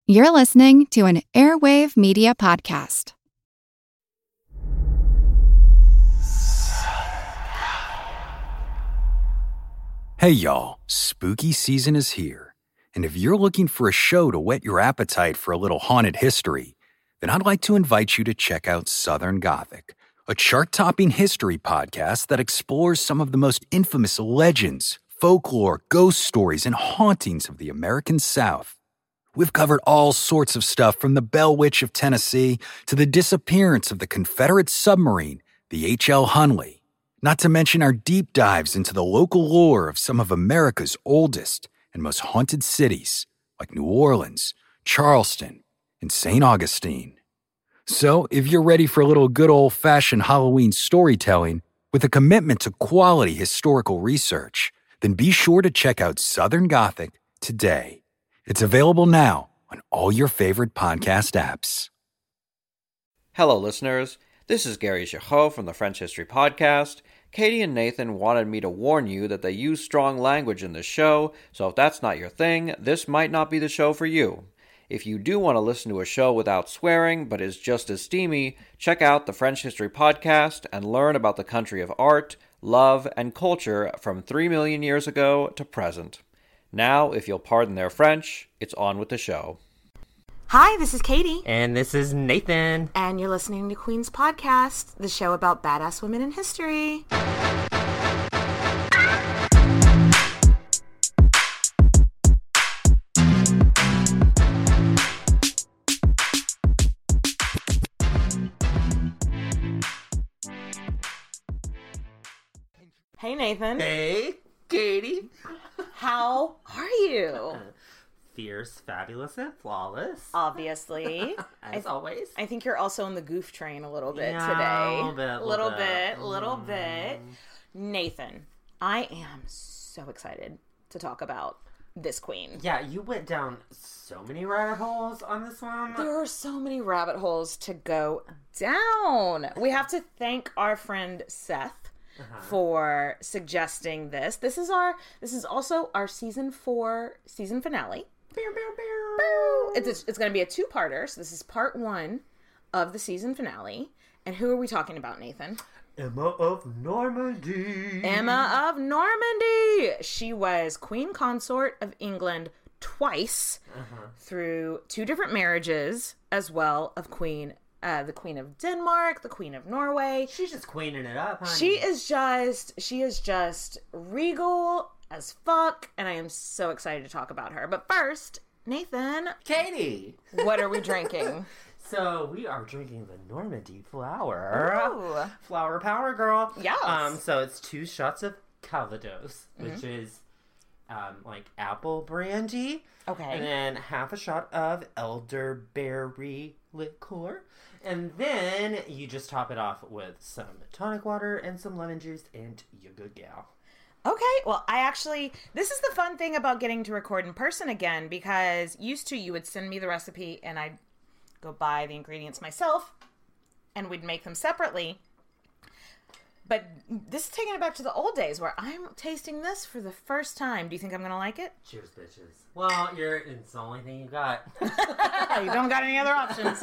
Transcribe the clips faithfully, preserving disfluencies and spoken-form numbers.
You're listening to an Airwave Media Podcast. Hey y'all, spooky season is here. And if you're looking for a show to whet your appetite for a little haunted history, then I'd like to invite you to check out Southern Gothic, a chart-topping history podcast that explores some of the most infamous legends, folklore, ghost stories, and hauntings of the American South. We've covered all sorts of stuff from the Bell Witch of Tennessee to the disappearance of the Confederate submarine, the H L Hunley, not to mention our deep dives into the local lore of some of America's oldest and most haunted cities, like New Orleans, Charleston, and Saint Augustine. So, if you're ready for a little good old-fashioned Halloween storytelling with a commitment to quality historical research, then be sure to check out Southern Gothic today. It's available now on all your favorite podcast apps. Hello, listeners. This is Gary Girod from the French History Podcast. Katie and Nathan wanted me to warn you that they use strong language in this show, so if that's not your thing, this might not be the show for you. If you do want to listen to a show without swearing, but is just as steamy, check out the French History Podcast and learn about the country of art, love, and culture from three million years ago to present. Now, if you'll pardon their French, it's on with the show. Hi, this is Katie. And this is Nathan. And you're listening to Queen's Podcast, the show about badass women in history. Hey, Nathan. Hey, Katie. How are you? Fierce, fabulous, and flawless. Obviously. As I, always. I think you're also on the goof train a little bit yeah, today. A little bit. A little bit. bit. A little mm. bit. Nathan, I am so excited to talk about this queen. Yeah, you went down so many rabbit holes on this one. There are so many rabbit holes to go down. We have to thank our friend Seth. Uh-huh. For suggesting this. This is our. This is also our season four season finale. Bow, bow, bow. It's a, it's going to be a two-parter. So this is part one of the season finale. And who are we talking about, Nathan? Emma of Normandy. Emma of Normandy. She was queen consort of England twice uh-huh. through two different marriages, as well of queen. Uh, the Queen of Denmark, the Queen of Norway. She's just queening it up, honey. She is just, she is just regal as fuck, and I am so excited to talk about her. But first, Nathan. Katie. What are we drinking? So, we are drinking the Normandy flower. Ooh. Flower power, girl. Yes. Um, so, it's two shots of Calvados, which mm-hmm. is um, like apple brandy. Okay. And then half a shot of elderberry liqueur. And then you just top it off with some tonic water and some lemon juice, and you're good gal. Okay, well, I actually, this is the fun thing about getting to record in person again, because used to you would send me the recipe and I'd go buy the ingredients myself, and we'd make them separately. But this is taking it back to the old days where I'm tasting this for the first time. Do you think I'm going to like it? Cheers, bitches. Well, you're, it's the only thing you got. You don't got any other options.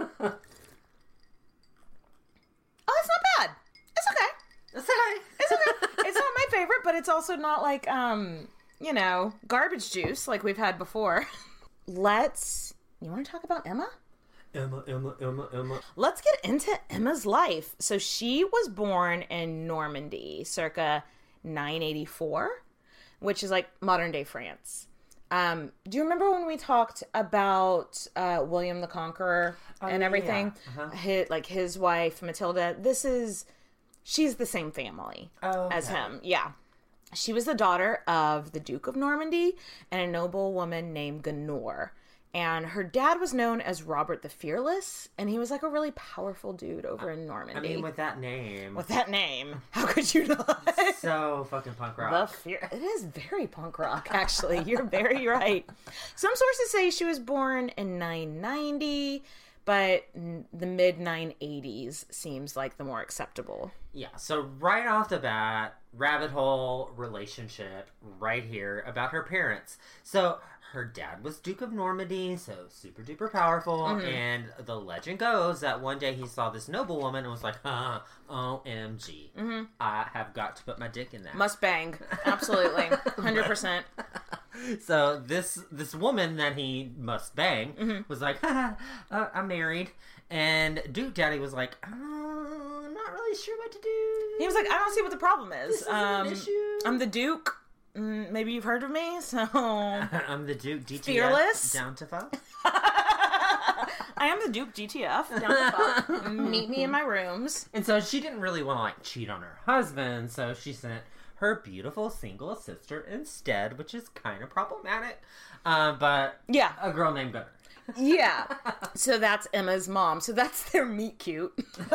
Oh, it's not bad. It's okay. It's okay. It's okay. It's not my favorite, but it's also not like, um, you know, garbage juice like we've had before. Let's, you want to talk about Emma? Emma, Emma, Emma, Emma. Let's get into Emma's life. So she was born in Normandy circa nine eighty-four, which is like modern day France. Um, do you remember when we talked about uh, William the Conqueror oh, and everything? Yeah. Uh-huh. His, like his wife, Matilda. This is, she's the same family oh, okay. as him. Yeah. She was the daughter of the Duke of Normandy and a noble woman named Gunor. And her dad was known as Robert the Fearless, and he was like a really powerful dude over in Normandy. I mean, with that name. With that name. How could you not? So fucking punk rock. The fear. It is very punk rock, actually. You're very right. Some sources say she was born in nine ninety, but the mid nine eighties seems like the more acceptable. Yeah, so right off the bat, rabbit hole relationship right here about her parents. So her dad was Duke of Normandy, so super duper powerful. Mm-hmm. And the legend goes that one day he saw this noblewoman and was like, huh, O M G. Mm-hmm. I have got to put my dick in that. Must bang. Absolutely. one hundred percent. So this this woman that he must bang mm-hmm. was like, uh, I'm married. And Duke Daddy was like, uh, I'm not really sure what to do. He was like, I don't see what the problem is. This um, an issue. I'm the Duke. Mm, maybe you've heard of me, so... I'm the Duke G T F. Fearless. Down to fuck. I am the Duke G T F. Down to fuck. Meet me in my rooms. And so she didn't really want to, like, cheat on her husband, so she sent her beautiful single sister instead, which is kind of problematic. Uh, but... Yeah. A girl named Gunner. Yeah. So that's Emma's mom. So that's their meet cute. It's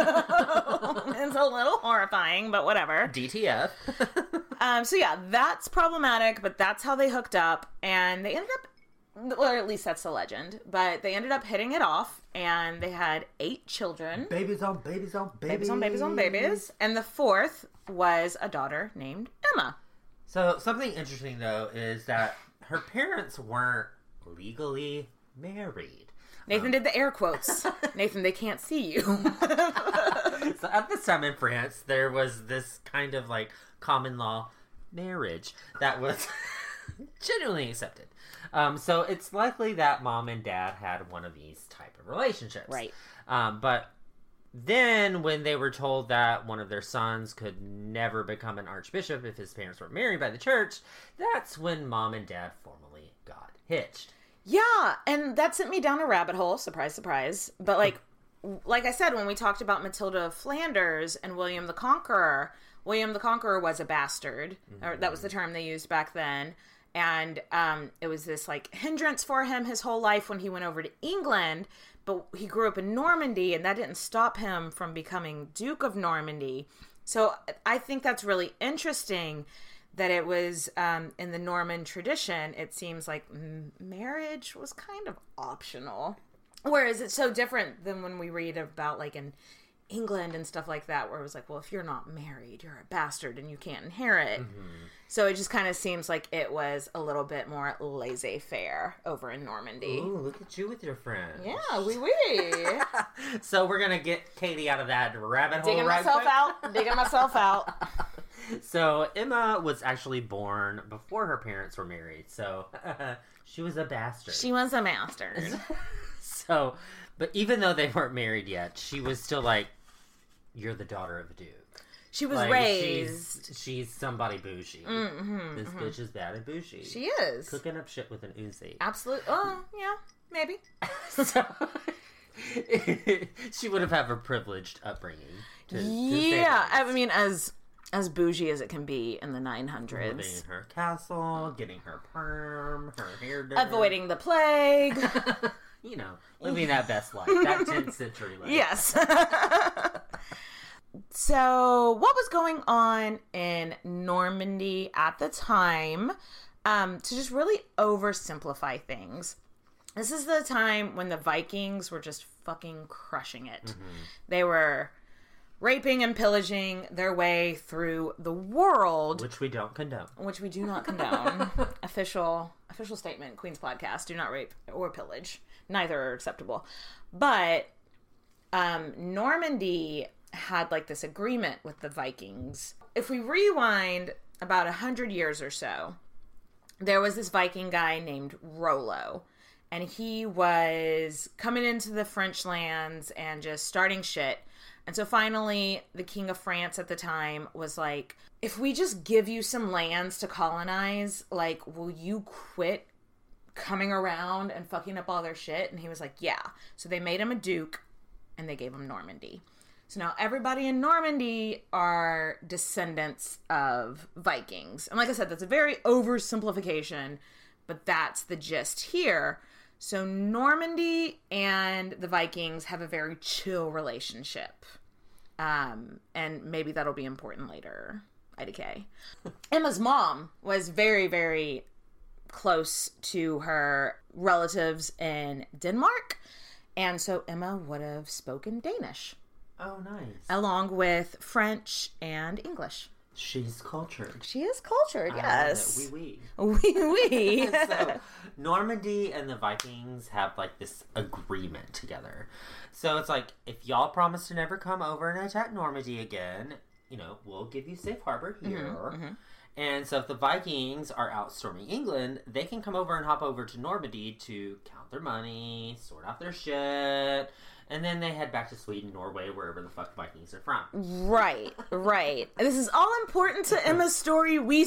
a little horrifying, but whatever. D T F. um, so yeah, that's problematic, but that's how they hooked up. And they ended up, or at least that's the legend, but they ended up hitting it off, and they had eight children. Babies on babies on babies. Babies on babies on babies. And the fourth was a daughter named Emma. So something interesting, though, is that her parents weren't legally married. Nathan um, did the air quotes. Nathan, they can't see you. So at this time in France, there was this kind of like common law marriage that was genuinely accepted. Um, so it's likely that mom and dad had one of these type of relationships. Right. Um, but then when they were told that one of their sons could never become an archbishop if his parents weren't married by the church, that's when mom and dad formally got hitched. Yeah, and that sent me down a rabbit hole. Surprise, surprise. But like, like I said, when we talked about Matilda of Flanders and William the Conqueror, William the Conqueror was a bastard. Mm-hmm. Or that was the term they used back then. And um, it was this like hindrance for him his whole life when he went over to England. But he grew up in Normandy, and that didn't stop him from becoming Duke of Normandy. So I think that's really interesting. That it was, um, in the Norman tradition, it seems like m- marriage was kind of optional. Whereas it's so different than when we read about, like, in England and stuff like that, where it was like, well, if you're not married, you're a bastard and you can't inherit. Mm-hmm. So it just kind of seems like it was a little bit more laissez-faire over in Normandy. Ooh, look at you with your friends. Yeah, wee wee. So we're going to get Katie out of that rabbit hole Digging right myself quick. out. Digging myself out. So Emma was actually born before her parents were married, so she was a bastard. She was a bastard. So, but even though they weren't married yet, she was still like, you're the daughter of a duke. She was like, raised. She's, she's somebody bougie. Mm-hmm, this mm-hmm. bitch is bad and bougie. She is. Cooking up shit with an Uzi. Absolutely. Oh, yeah, maybe. So, she would have had a privileged upbringing. To, yeah, to I mean, as... As bougie as it can be in the nine hundreds. Living in her castle, getting her perm, her hair done. Avoiding the plague. You know, living that best life. That tenth century life. Yes. So, what was going on in Normandy at the time? Um, to just really oversimplify things. This is the time when the Vikings were just fucking crushing it. Mm-hmm. They were... raping and pillaging their way through the world. Which we don't condone. Which we do not condone. official official statement, Queen's Podcast. Do not rape or pillage. Neither are acceptable. But um, Normandy had like this agreement with the Vikings. If we rewind about a hundred years or so, there was this Viking guy named Rollo. And he was coming into the French lands and just starting shit. And so finally, the King of France at the time was like, if we just give you some lands to colonize, like, will you quit coming around and fucking up all their shit? And he was like, yeah. So they made him a duke, and they gave him Normandy. So now everybody in Normandy are descendants of Vikings. And like I said, that's a very oversimplification, but that's the gist here. So Normandy and the Vikings have a very chill relationship. Um, and maybe that'll be important later, I D K. Emma's mom was very, very close to her relatives in Denmark. And so Emma would have spoken Danish. Oh, nice. Along with French and English. She's cultured. She is cultured, yes. Uh, oui, oui. Oui, oui. So, Normandy and the Vikings have, like, this agreement together. So it's like, if y'all promise to never come over and attack Normandy again, you know, we'll give you safe harbor here. Mm-hmm, mm-hmm. And so if the Vikings are out storming England, they can come over and hop over to Normandy to count their money, sort out their shit, and then they head back to Sweden, Norway, wherever the fuck Vikings are from. Right, right. This is all important to Emma's story, we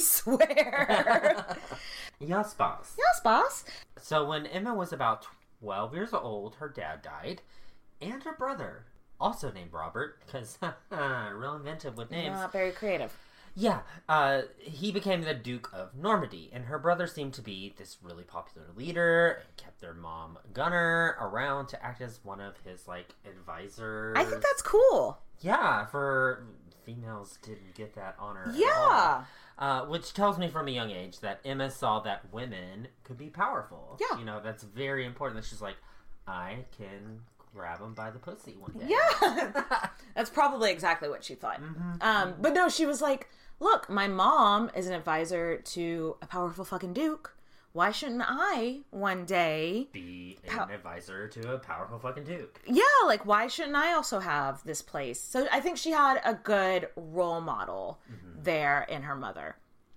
swear. Yes, boss. Yes, boss. So when Emma was about twelve years old, her dad died, and her brother, also named Robert, because real inventive with names. Not very creative. Yeah, uh, he became the Duke of Normandy, and her brother seemed to be this really popular leader, and kept their mom, Gunnar, around to act as one of his, like, advisors. I think that's cool. Yeah, for females didn't get that honor Yeah. at all. Uh, which tells me from a young age that Emma saw that women could be powerful. Yeah. You know, that's very important. That she's like, I can grab him by the pussy one day. Yeah. That's probably exactly what she thought. Mm-hmm. Um, but no, she was like, look, my mom is an advisor to a powerful fucking duke. Why shouldn't I one day be an pow- advisor to a powerful fucking duke? Yeah, like, why shouldn't I also have this place? So I think she had a good role model mm-hmm. there in her mother.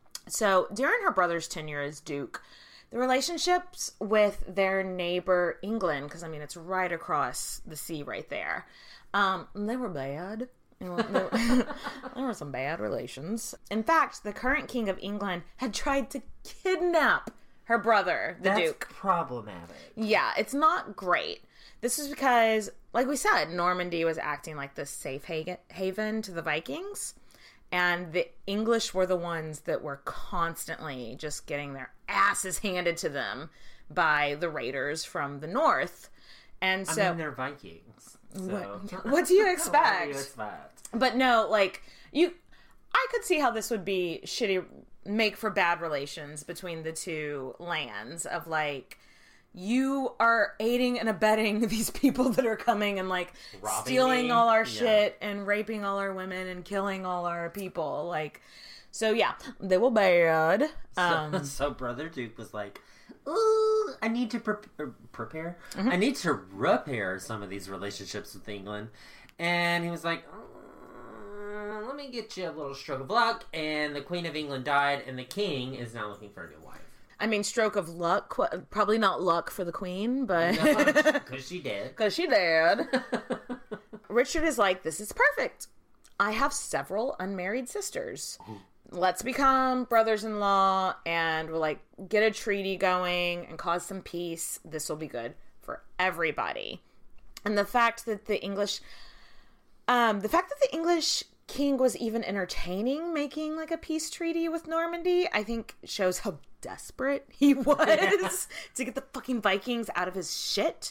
So during her brother's tenure as duke, the relationships with their neighbor England, because I mean it's right across the sea right there, um, they were bad. You know, there, there were some bad relations. In fact, the current king of England had tried to kidnap her brother, the That's Duke. Problematic. Yeah, it's not great. This is because, like we said, Normandy was acting like this safe ha- haven to the Vikings. And the English were the ones that were constantly just getting their asses handed to them by the raiders from the north. And so, I mean, they're Vikings. So. What, what do you expect? What do you expect? But no, like, you, I could see how this would be shitty, make for bad relations between the two lands of, like, you are aiding and abetting these people that are coming and, like, Robbing stealing me? all our Yeah. shit and raping all our women and killing all our people. Like, so yeah, they were bad. Um, so, so Brother Duke was like, ooh, I need to pre- er, prepare. Mm-hmm. I need to repair some of these relationships with England. And he was like, mm, let me get you a little stroke of luck. And the Queen of England died, and the king is now looking for a new wife. I mean, stroke of luck. Qu- probably not luck for the queen, but... Because she did. Because she did. Richard is like, this is perfect. I have several unmarried sisters. Ooh. Let's become brothers-in-law and we'll, like, get a treaty going and cause some peace. This will be good for everybody. And the fact that the English... Um, the fact that the English king was even entertaining making, like, a peace treaty with Normandy, I think shows how desperate he was yeah. to get the fucking Vikings out of his shit.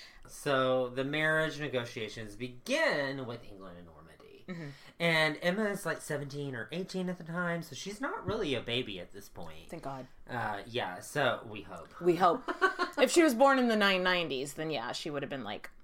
So the marriage negotiations begin with England and Normandy. Mm-hmm. And Emma is like seventeen or eighteen at the time, so she's not really a baby at this point. Thank God. Uh, yeah, so we hope. We hope. If she was born in the nine nineties, then yeah, she would have been like,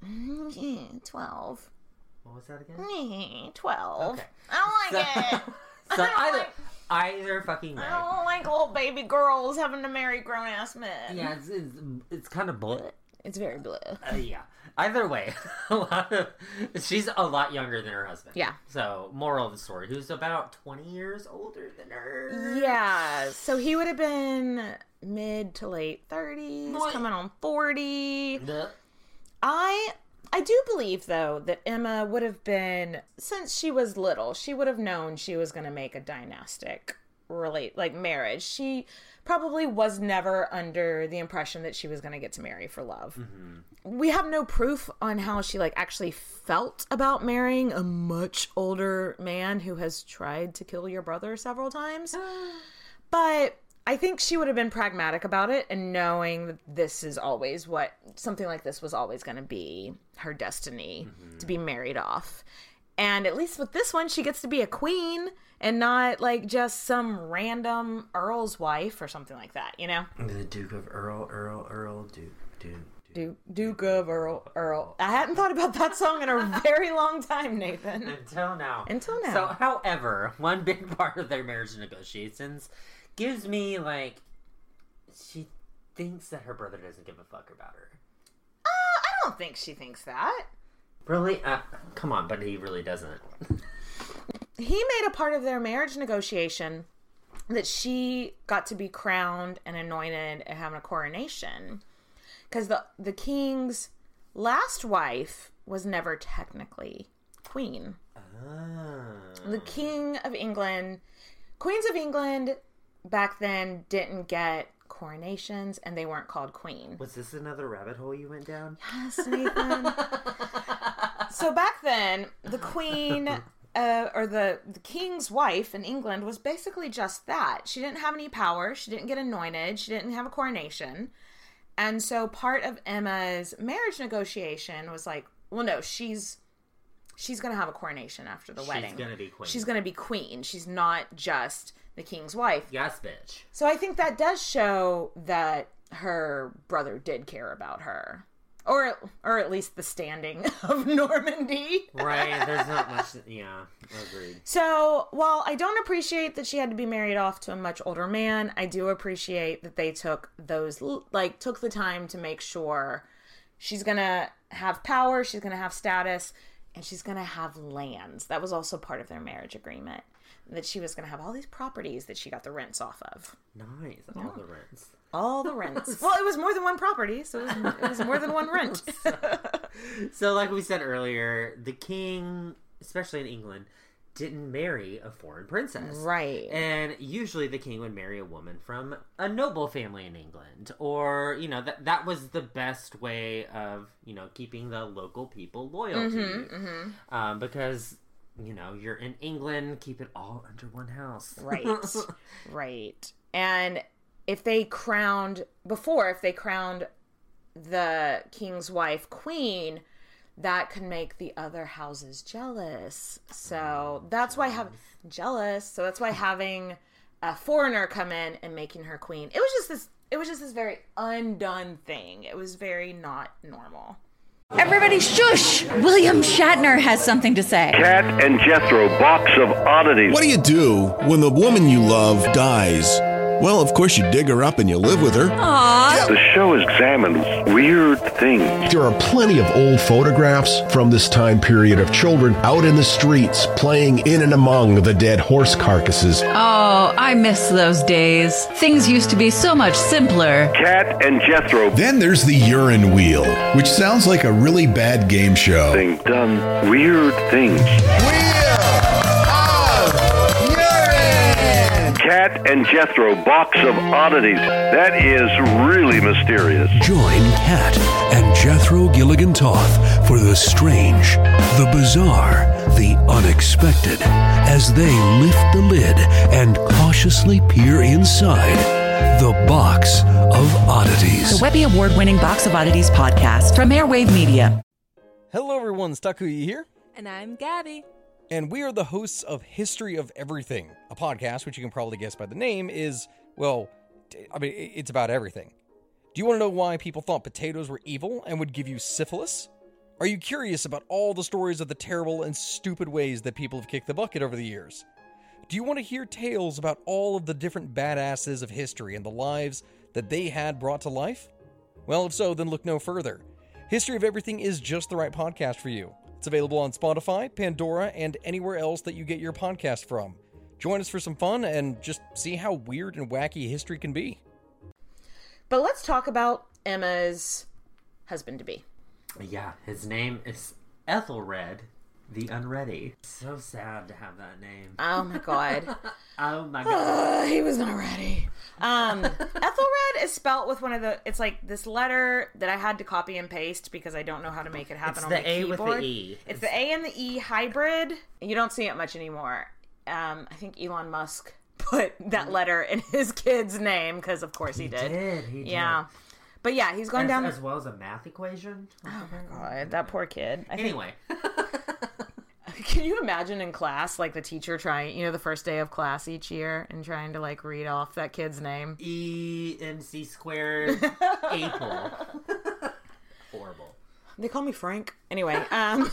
twelve. What was that again? twelve. Okay. I don't like so, it. So I either, like, either fucking way. I don't like little baby girls having to marry grown-ass men. Yeah, it's, it's, it's kind of bleh. It's very bleh. Uh, yeah. Either way, a lot of, she's a lot younger than her husband. Yeah. So, moral of the story, who's about twenty years older than her. Yeah. So he would have been mid to late thirties, what? Coming on forty. The... I... I do believe, though, that Emma would have been, since she was little, she would have known she was going to make a dynastic relate, like marriage. She probably was never under the impression that she was going to get to marry for love. Mm-hmm. We have no proof on how she, like, actually felt about marrying a much older man who has tried to kill your brother several times. But I think she would have been pragmatic about it and knowing that this is always what, something like this was always going to be her destiny, mm-hmm. to be married off. And at least with this one, she gets to be a queen and not like just some random earl's wife or something like that, you know? The Duke of Earl, Earl, Earl, Duke, Duke, Duke, Duke of Earl, Earl. I hadn't thought about that song in a very long time, Nathan. Until now. Until now. So, however, one big part of their marriage negotiations gives me, like, she thinks that her brother doesn't give a fuck about her. Uh, I don't think she thinks that. Really? Uh, come on, but he really doesn't. He made a part of their marriage negotiation that she got to be crowned and anointed and have a coronation. Because the, the king's last wife was never technically queen. Oh. The king of England, queens of England back then didn't get coronations and they weren't called queen. Was this another rabbit hole you went down? Yes, Nathan. So back then, the queen, uh, or the, the king's wife in England was basically just that. She didn't have any power. She didn't get anointed. She didn't have a coronation. And so part of Emma's marriage negotiation was like, well, no, she's she's going to have a coronation after the She's wedding. She's going to be queen. She's going to be queen. She's not just the king's wife. Yes, bitch. So I think that does show that her brother did care about her. Or, or at least the standing of Normandy. Right, there's not much, yeah, agreed. So, while I don't appreciate that she had to be married off to a much older man, I do appreciate that they took those, like, took the time to make sure she's gonna have power, she's gonna have status, and she's gonna have lands. That was also part of their marriage agreement. That she was gonna have all these properties that she got the rents off of. Nice, all yeah. the rents. All the rents. Well, it was more than one property, so it was, it was more than one rent. so, so, like we said earlier, the king, especially in England, didn't marry a foreign princess. Right. And usually the king would marry a woman from a noble family in England. Or, you know, that that was the best way of, you know, keeping the local people loyal mm-hmm, to you. Mm-hmm. Um, because, you know, you're in England, keep it all under one house. Right. Right. And if they crowned, before, if they crowned the king's wife queen, that could make the other houses jealous. So that's why have jealous. So that's why having a foreigner come in and making her queen. It was just this. It was just this very undone thing. It was very not normal. Everybody shush! William Shatner has something to say. Cat and Jethro, box of oddities. What do you do when the woman you love dies? Well, of course, you dig her up and you live with her. Aww. The show examines weird things. There are plenty of old photographs from this time period of children out in the streets playing in and among the dead horse carcasses. Oh, I miss those days. Things used to be so much simpler. Cat and Jethro. Then there's the urine wheel, which sounds like a really bad game show. They've done weird things. Cat and Jethro, box of oddities. That is really mysterious. Join Cat and Jethro Gilligan Toth for the strange, the bizarre, the unexpected, as they lift the lid and cautiously peer inside the Box of Oddities. The Webby Award-winning Box of Oddities podcast from Airwave Media. Hello everyone, Takuya here. And I'm Gabby. And we are the hosts of History of Everything, a podcast which you can probably guess by the name is, well, I mean, it's about everything. Do you want to know why people thought potatoes were evil and would give you syphilis? Are you curious about all the stories of the terrible and stupid ways that people have kicked the bucket over the years? Do you want to hear tales about all of the different badasses of history and the lives that they had brought to life? Well, if so, then look no further. History of Everything is just the right podcast for you. It's available on Spotify, Pandora, and anywhere else that you get your podcast from. Join us for some fun and just see how weird and wacky history can be. But let's talk about Emma's husband-to-be. Yeah, his name is Ethelred the Unready. So sad to have that name. Oh my god. Oh my god. Uh, he was unready. Um, Ethelred is spelt with one of the, it's like this letter that I had to copy and paste because I don't know how to make it happen it's on the my A keyboard. With the E. It's, it's the A and the E hybrid. You don't see it much anymore. Um, I think Elon Musk put that letter in his kid's name because of course he, he did. did. He did. Yeah. But yeah, he's going as, down as well as a math equation. Oh my god, that poor kid. I anyway. Think... Can you imagine in class, like the teacher trying, you know, the first day of class each year and trying to like read off that kid's name? E M C squared April. They call me Frank. Anyway, um...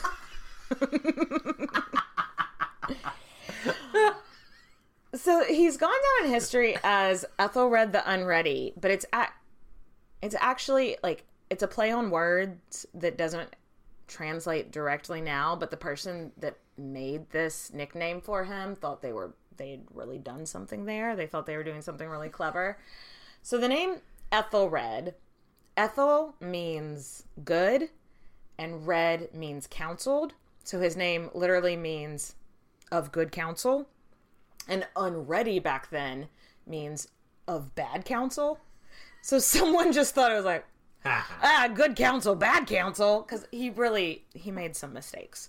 so he's gone down in history as Ethelred the Unready, but it's at, it's actually, like, it's a play on words that doesn't translate directly now, but the person that made this nickname for him thought they were, they'd really done something there. They thought they were doing something really clever. So the name Ethelred, Ethel means good, and red means counseled. So his name literally means of good counsel. And unready back then means of bad counsel. So someone just thought it was like, ah, good counsel, bad counsel. Because he really, he made some mistakes.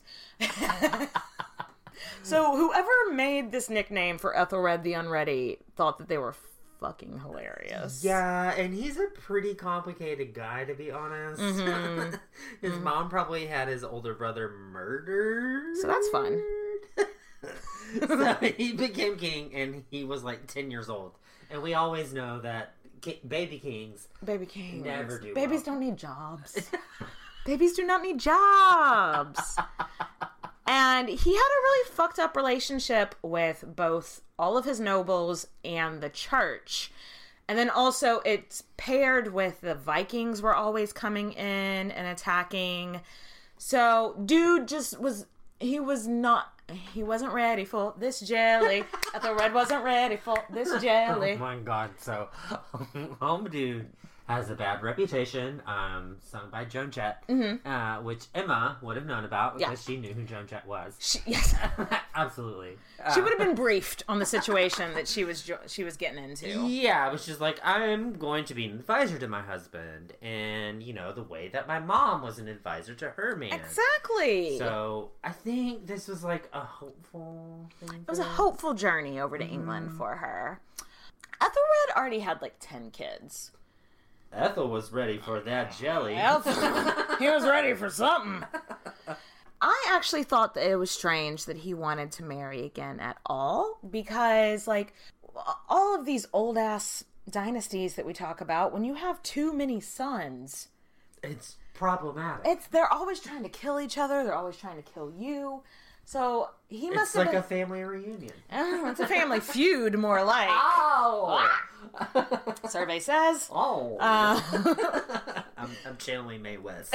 So whoever made this nickname for Ethelred the Unready thought that they were fucking hilarious. Yeah, and he's a pretty complicated guy, to be honest. Mm-hmm. His mm-hmm. mom probably had his older brother murdered. So that's fun. So he became king, and he was like ten years old. And we always know that ki- baby kings... Baby kings. Never do Babies well. don't need jobs. Babies do not need jobs. And he had a really fucked up relationship with both all of his nobles and the church. And then also it's paired with the Vikings were always coming in and attacking. So dude just was, he was not, he wasn't ready for this jelly. Ethelred wasn't ready for this jelly. Oh my god. So Home Dude has a bad reputation, um, sung by Joan Jett, mm-hmm. uh, which Emma would have known about because yeah. she knew who Joan Jett was. She, yes, absolutely. She uh, would have been briefed on the situation that she was she was getting into. Yeah, but she's like, I'm going to be an advisor to my husband, and you know the way that my mom was an advisor to her man. Exactly. So I think this was like a hopeful thing. It was a hopeful journey over to mm. England for her. Ethelred already had like ten kids. Ethel was ready for that jelly. Ethel, he was ready for something. I actually thought that it was strange that he wanted to marry again at all, because like all of these old ass dynasties that we talk about, when you have too many sons, it's problematic. It's they're always trying to kill each other. They're always trying to kill you. So he must it's have like been... a family reunion. Oh, it's a family feud, more like. Oh! Survey says. Oh. Uh... I'm, I'm channeling Mae West.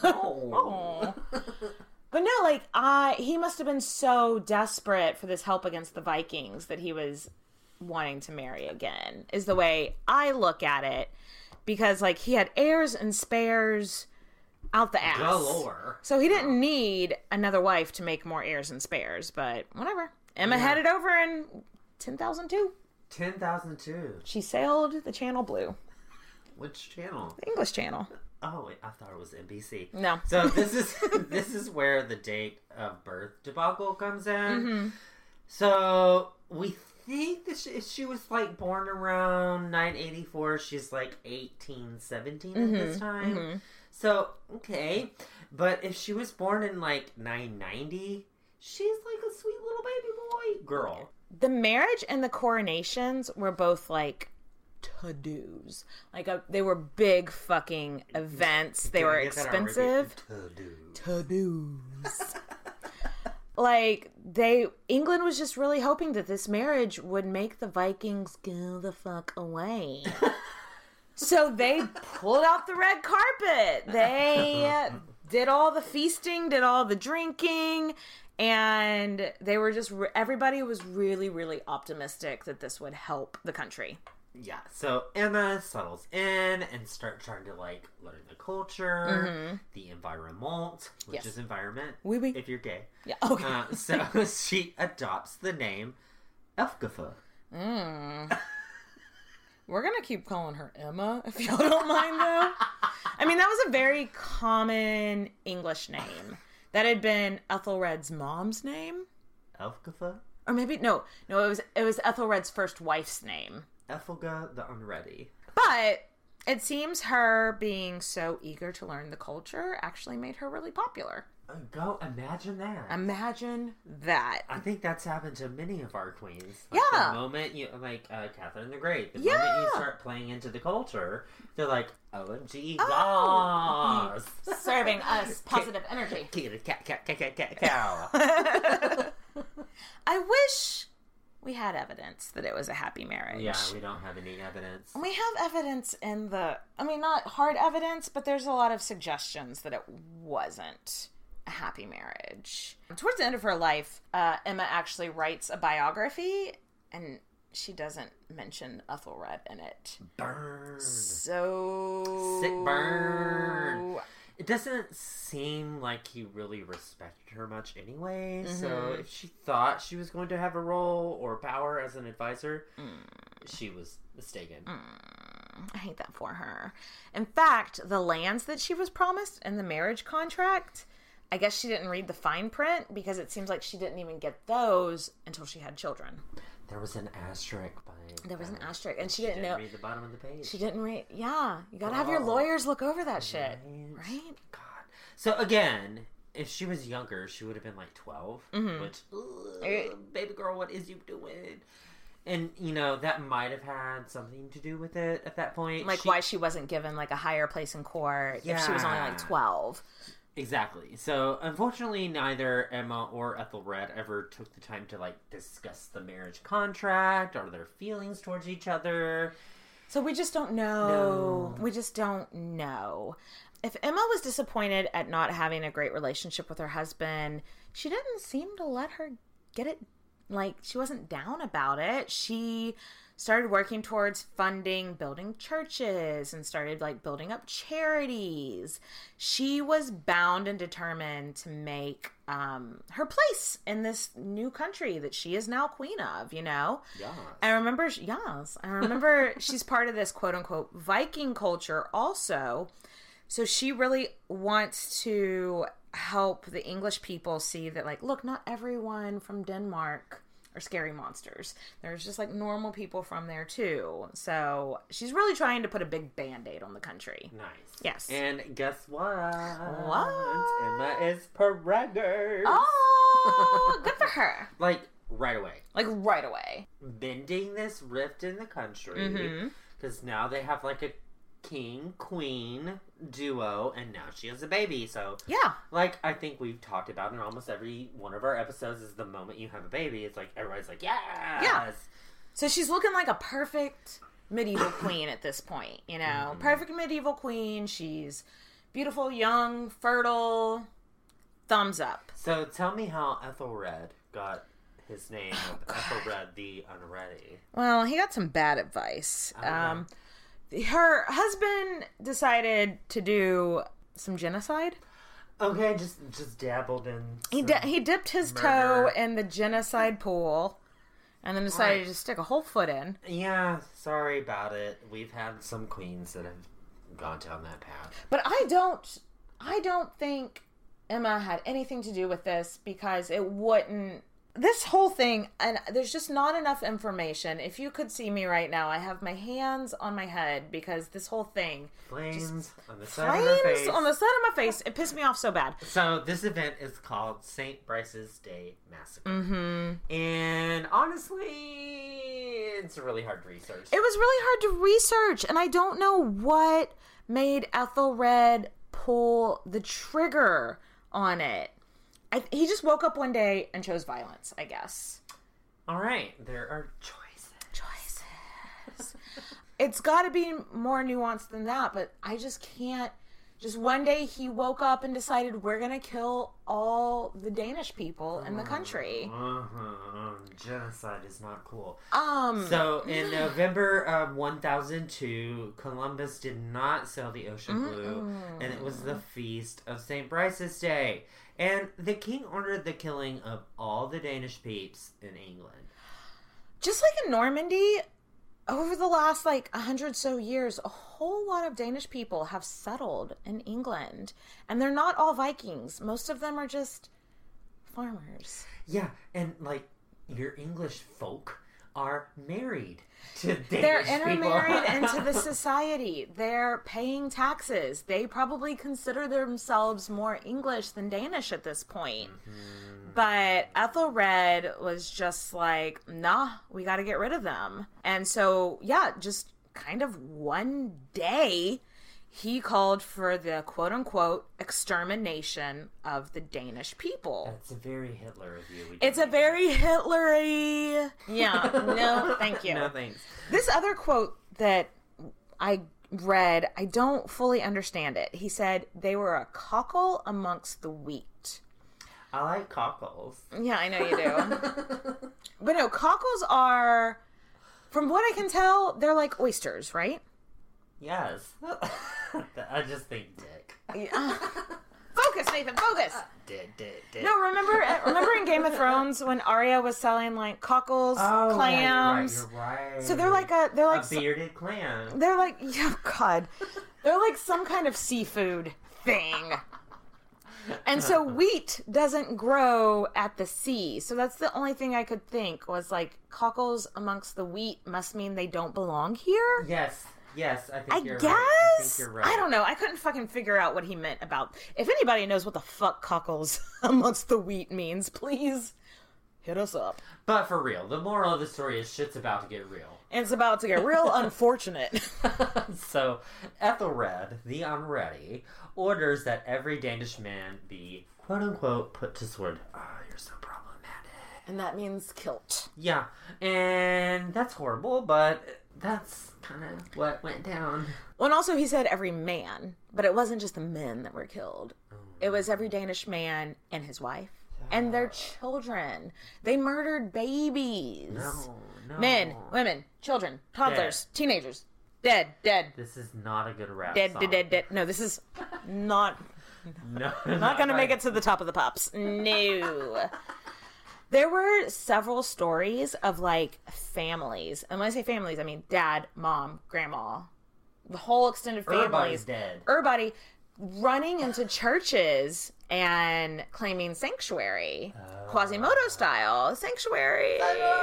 Oh. But no, like, I he must have been so desperate for this help against the Vikings that he was wanting to marry again, is the way I look at it. Because, like, he had heirs and spares out the ass. Galore. So he didn't need another wife to make more heirs and spares, but whatever. Emma yeah. headed over in ten thousand two. ten thousand two. She sailed the Channel Blue. Which channel? The English Channel. Oh, wait, I thought it was N B C. No. So this is this is where the date of birth debacle comes in. Mm-hmm. So we think that she, she was like born around nine eighty-four. She's like eighteen seventeen mm-hmm. at this time. Mm-hmm. So, okay. But if she was born in like nine ninety, she's like a sweet little baby boy girl. The marriage and the coronations were both like to-dos. Like a, they were big fucking events. They were expensive. To-dos. Like they England was just really hoping that this marriage would make the Vikings go the fuck away. So they pulled out the red carpet. They did all the feasting, did all the drinking, and they were just, everybody was really, really optimistic that this would help the country. Yeah, so Emma settles in and starts trying to, like, learn the culture, mm-hmm. the environment, which yes. is environment, oui, oui. if you're gay. Yeah, okay. Uh, so she adopts the name Elfgifa. Mm. We're going to keep calling her Emma, if y'all don't mind, though. I mean, that was a very common English name. That had been Ethelred's mom's name. Elfgifa? Or maybe, no, no, it was it was Ethelred's first wife's name. Ethelga the Unready. But it seems her being so eager to learn the culture actually made her really popular. Go imagine that. Imagine that. I think that's happened to many of our queens. Like yeah. The moment you like uh, Catherine the Great. The yeah. moment you start playing into the culture, they're like, O M G, oh. Sorry, conserving us positive energy. I wish we had evidence that it was a happy marriage. Yeah, we don't have any evidence. We have evidence in the, I mean, not hard evidence, but there's a lot of suggestions that it wasn't a happy marriage. Towards the end of her life, uh, Emma actually writes a biography, and she doesn't mention Ethelred in it. Burn. So... Sick burn. It doesn't seem like he really respected her much anyway, mm-hmm. so if she thought she was going to have a role or power as an advisor, mm. she was mistaken. Mm. I hate that for her. In fact, the lands that she was promised in the marriage contract, I guess she didn't read the fine print because it seems like she didn't even get those until she had children. There was an asterisk by There was an asterisk, and she, she didn't, didn't know. read the bottom of the page. She didn't read. Yeah, you gotta oh. have your lawyers look over that shit, right? right? God. So again, if she was younger, she would have been like twelve. Mm-hmm. Which, ugh, baby girl, what is you doing? And you know that might have had something to do with it at that point. Like she, why she wasn't given like a higher place in court yeah. if she was only like twelve. Exactly. So, unfortunately, neither Emma or Ethelred ever took the time to, like, discuss the marriage contract or their feelings towards each other. So we just don't know. No. We just don't know. If Emma was disappointed at not having a great relationship with her husband, she didn't seem to let her get it, like, she wasn't down about it. She started working towards funding building churches and started like building up charities. She was bound and determined to make um, her place in this new country that she is now queen of, you know? Yes. I remember, yes, I remember she's part of this quote unquote Viking culture also. So she really wants to help the English people see that like, look, not everyone from Denmark are scary monsters. There's just like normal people from there too. So she's really trying to put a big band-aid on the country. Nice. Yes. And guess what? What? Emma is pregnant. Oh, good for her. Like right away. Like right away. Bending this rift in the country. Because mm-hmm. now they have like a king queen duo, and now she has a baby. So yeah, like I think we've talked about in almost every one of our episodes is the moment you have a baby, it's like everybody's like yes. Yeah. So she's looking like a perfect medieval queen at this point, you know, mm-hmm. perfect medieval queen. She's beautiful, young, fertile. Thumbs up. So tell me how Ethelred got his name of oh, Ethelred the Unready. Well, he got some bad advice. Oh, um her husband decided to do some genocide. Okay, just just dabbled in. He di- he dipped his murder. toe in the genocide pool, and then decided right. to stick a whole foot in. Yeah, sorry about it. We've had some queens that have gone down that path. But I don't, I don't think Emma had anything to do with this because it wouldn't. This whole thing, and there's just not enough information. If you could see me right now, I have my hands on my head because this whole thing... Flames on the side of her face. on the side of my face. It pissed me off so bad. So this event is called Saint Brice's Day Massacre. Mm-hmm. And honestly, it's really hard to research. It was really hard to research, and I don't know what made Ethelred pull the trigger on it. I, he just woke up one day and chose violence, I guess. All right. There are choices. Choices. It's got to be more nuanced than that, but I just can't. Just one day he woke up and decided we're going to kill all the Danish people in the country. Uh-huh. Genocide is not cool. Um. So in November of one thousand two, Columbus did not sail the ocean blue, mm-mm. and it was the feast of Saint Brice's Day. And the king ordered the killing of all the Danish peeps in England. Just like in Normandy, over the last like a hundred so years, a whole lot of Danish people have settled in England. And they're not all Vikings. Most of them are just farmers. Yeah, and like your English folk are married to Danish They're intermarried people. into the society. They're paying taxes. They probably consider themselves more English than Danish at this point. Mm-hmm. But Ethelred was just like, nah, we got to get rid of them. And so, yeah, just kind of one day he called for the quote-unquote extermination of the Danish people. That's a very Hitler of you. We It's a very Hitlery. Yeah, no, thank you. No thanks. This other quote that I read, I don't fully understand it. He said they were a cockle amongst the wheat. I like cockles. Yeah, I know you do. But no, cockles are, from what I can tell, they're like oysters, right? Yes. I just think dick. Yeah. Focus, Nathan, focus. Dick, dick, dick. No, remember remember in Game of Thrones when Arya was selling like cockles, oh, clams. Yeah, you're right, you're right. So they're like a they're like a bearded clam. They're like, oh God. They're like some kind of seafood thing. And so wheat doesn't grow at the sea. So that's the only thing I could think was like cockles amongst the wheat must mean they don't belong here. Yes. Yes, I think I you're guess? right. I think you're right. I don't know. I couldn't fucking figure out what he meant about. If anybody knows what the fuck cockles amongst the wheat means, please hit us up. But for real, the moral of the story is shit's about to get real. And it's about to get real unfortunate. So, Ethelred, the Unready, orders that every Danish man be, quote-unquote, put to sword. Oh, you're so problematic. And that means kilt. Yeah, and that's horrible, but that's kind of what went down. Well, and also he said every man, but it wasn't just the men that were killed. Oh. It was every Danish man and his wife. And their children. They murdered babies. No, no. Men, women, children, toddlers, dead. Teenagers. Dead, dead. This is not a good rap dead, song. Dead, dead, dead. No, this is not... no, not, not going right. to make it to the top of the pops. No. There were several stories of, like, families. And when I say families, I mean dad, mom, grandma. The whole extended families. Everybody's dead. Everybody running into churches and claiming sanctuary, oh. Quasimodo style sanctuary,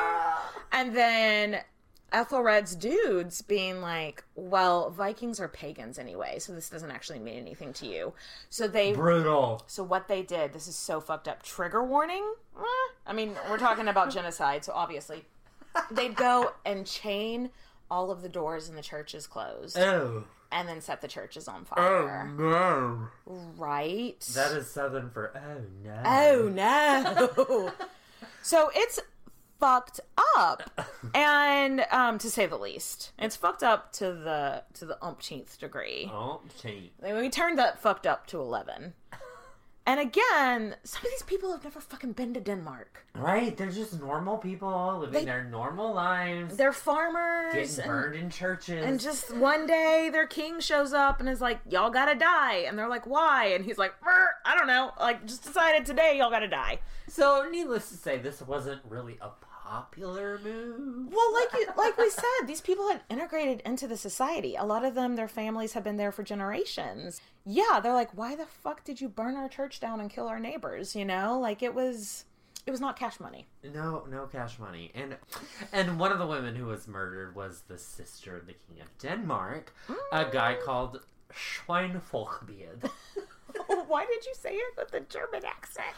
and then Ethelred's dudes being like, "Well, Vikings are pagans anyway, so this doesn't actually mean anything to you." So they brutal. So what they did, this is so fucked up. Trigger warning. I mean, we're talking about genocide, so obviously they'd go and chain all of the doors in the churches closed. Oh. And then set the churches on fire. Oh, no. Right? That is Southern for, oh, no. Oh, no. So it's fucked up. And, um, to say the least. It's fucked up to the to the umpteenth degree. Umpteenth. We turned that fucked up to eleven. And again, some of these people have never fucking been to Denmark. Right, they're just normal people living they, their normal lives. They're farmers. Getting burned and, in churches. And just one day their king shows up and is like, y'all gotta die. And they're like, why? And he's like, I don't know. Like, just decided today y'all gotta die. So, needless to say, this wasn't really a popular move. Well, like you, like we said, these people had integrated into the society. A lot of them, their families have been there for generations. Yeah, they're like, why the fuck did you burn our church down and kill our neighbors? You know, like it was, it was not cash money. No, no cash money. And and one of the women who was murdered was the sister of the king of Denmark, mm. a guy called Schweinfolkbeard. Why did you say it with a German accent?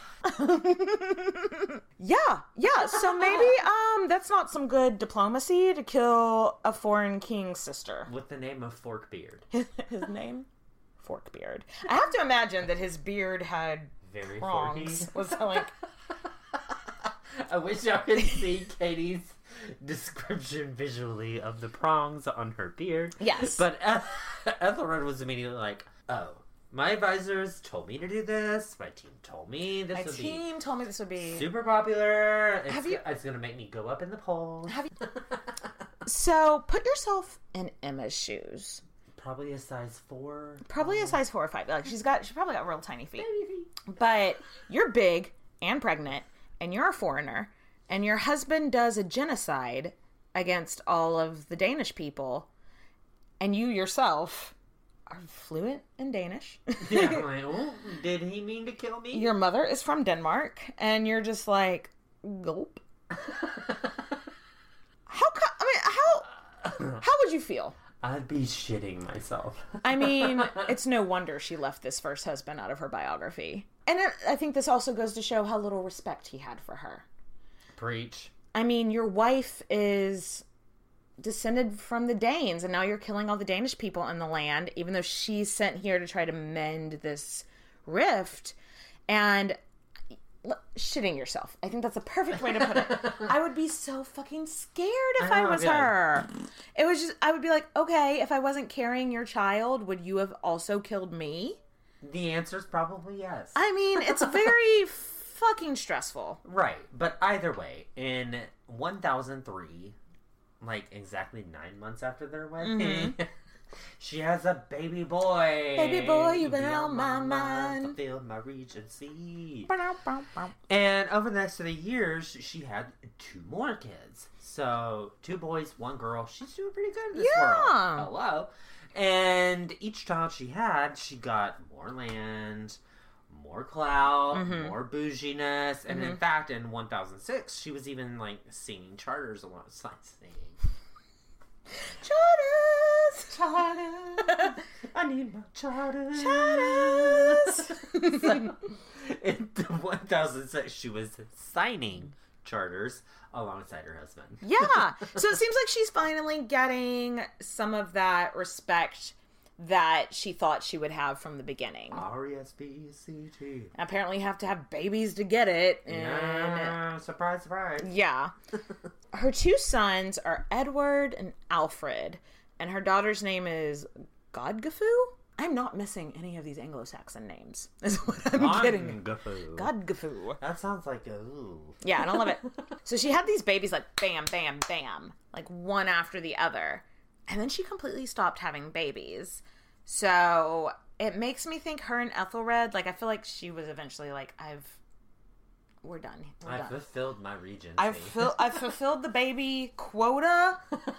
yeah, yeah. So maybe um, that's not some good diplomacy to kill a foreign king's sister. With the name of Forkbeard. His, his name? Forkbeard. I have to imagine that his beard had very prongs. forky. Was like... I wish I could see Katie's description visually of the prongs on her beard. Yes. But Eth- Ethelred was immediately like, oh, my advisors told me to do this. My team told me this My would be... My team told me this would be... super popular. It's, have you... it's going to make me go up in the polls. Have you... So, put yourself in Emma's shoes. Probably a size four. Probably a size four or five. Like, she's got... She's probably got real tiny feet. Baby feet. But you're big and pregnant, and you're a foreigner, and your husband does a genocide against all of the Danish people, and you yourself... are fluent in Danish. Yeah, I'm like, oh, did he mean to kill me? Your mother is from Denmark, and you're just like, gulp. How? Co- I mean, how? How would you feel? I'd be shitting myself. I mean, it's no wonder she left this first husband out of her biography, and it, I think this also goes to show how little respect he had for her. Preach. I mean, your wife is descended from the Danes, and now you're killing all the Danish people in the land, even though she's sent here to try to mend this rift. And shitting yourself. I think that's a perfect way to put it. I would be so fucking scared if I, know, I was yeah. her. It was just, I would be like, okay, if I wasn't carrying your child, would you have also killed me? The answer is probably yes. I mean, it's very fucking stressful. Right. But either way, in one thousand three, like exactly nine months after their wedding, mm-hmm. she has a baby boy. Baby boy, you've been on my mind. Fulfilled my regency. And over the next three years, she had two more kids. So, two boys, one girl. She's doing pretty good in this yeah. world. Hello. And each child she had, she got more land, more clout, mm-hmm. more bouginess. And mm-hmm. in fact, in one thousand six, she was even, like, singing charters alongside singing. Charters! Charters! I need my charters! Charters! So, in one thousand six, she was signing charters alongside her husband. Yeah. So it seems like she's finally getting some of that respect that she thought she would have from the beginning. R E S P C T. Apparently you have to have babies to get it. And yeah, surprise, surprise. Yeah. Her two sons are Edward and Alfred, and her daughter's name is Godgifu. I'm not missing any of these Anglo-Saxon names, is what I'm God getting. Godgifu. Godgifu. That sounds like a ooh. Yeah, I don't love it. So she had these babies like bam, bam, bam, like one after the other. And then she completely stopped having babies. So it makes me think her and Ethelred, like I feel like she was eventually like, I've, we're done. We're I've done. fulfilled my regency. I've, fil- I've fulfilled the baby quota.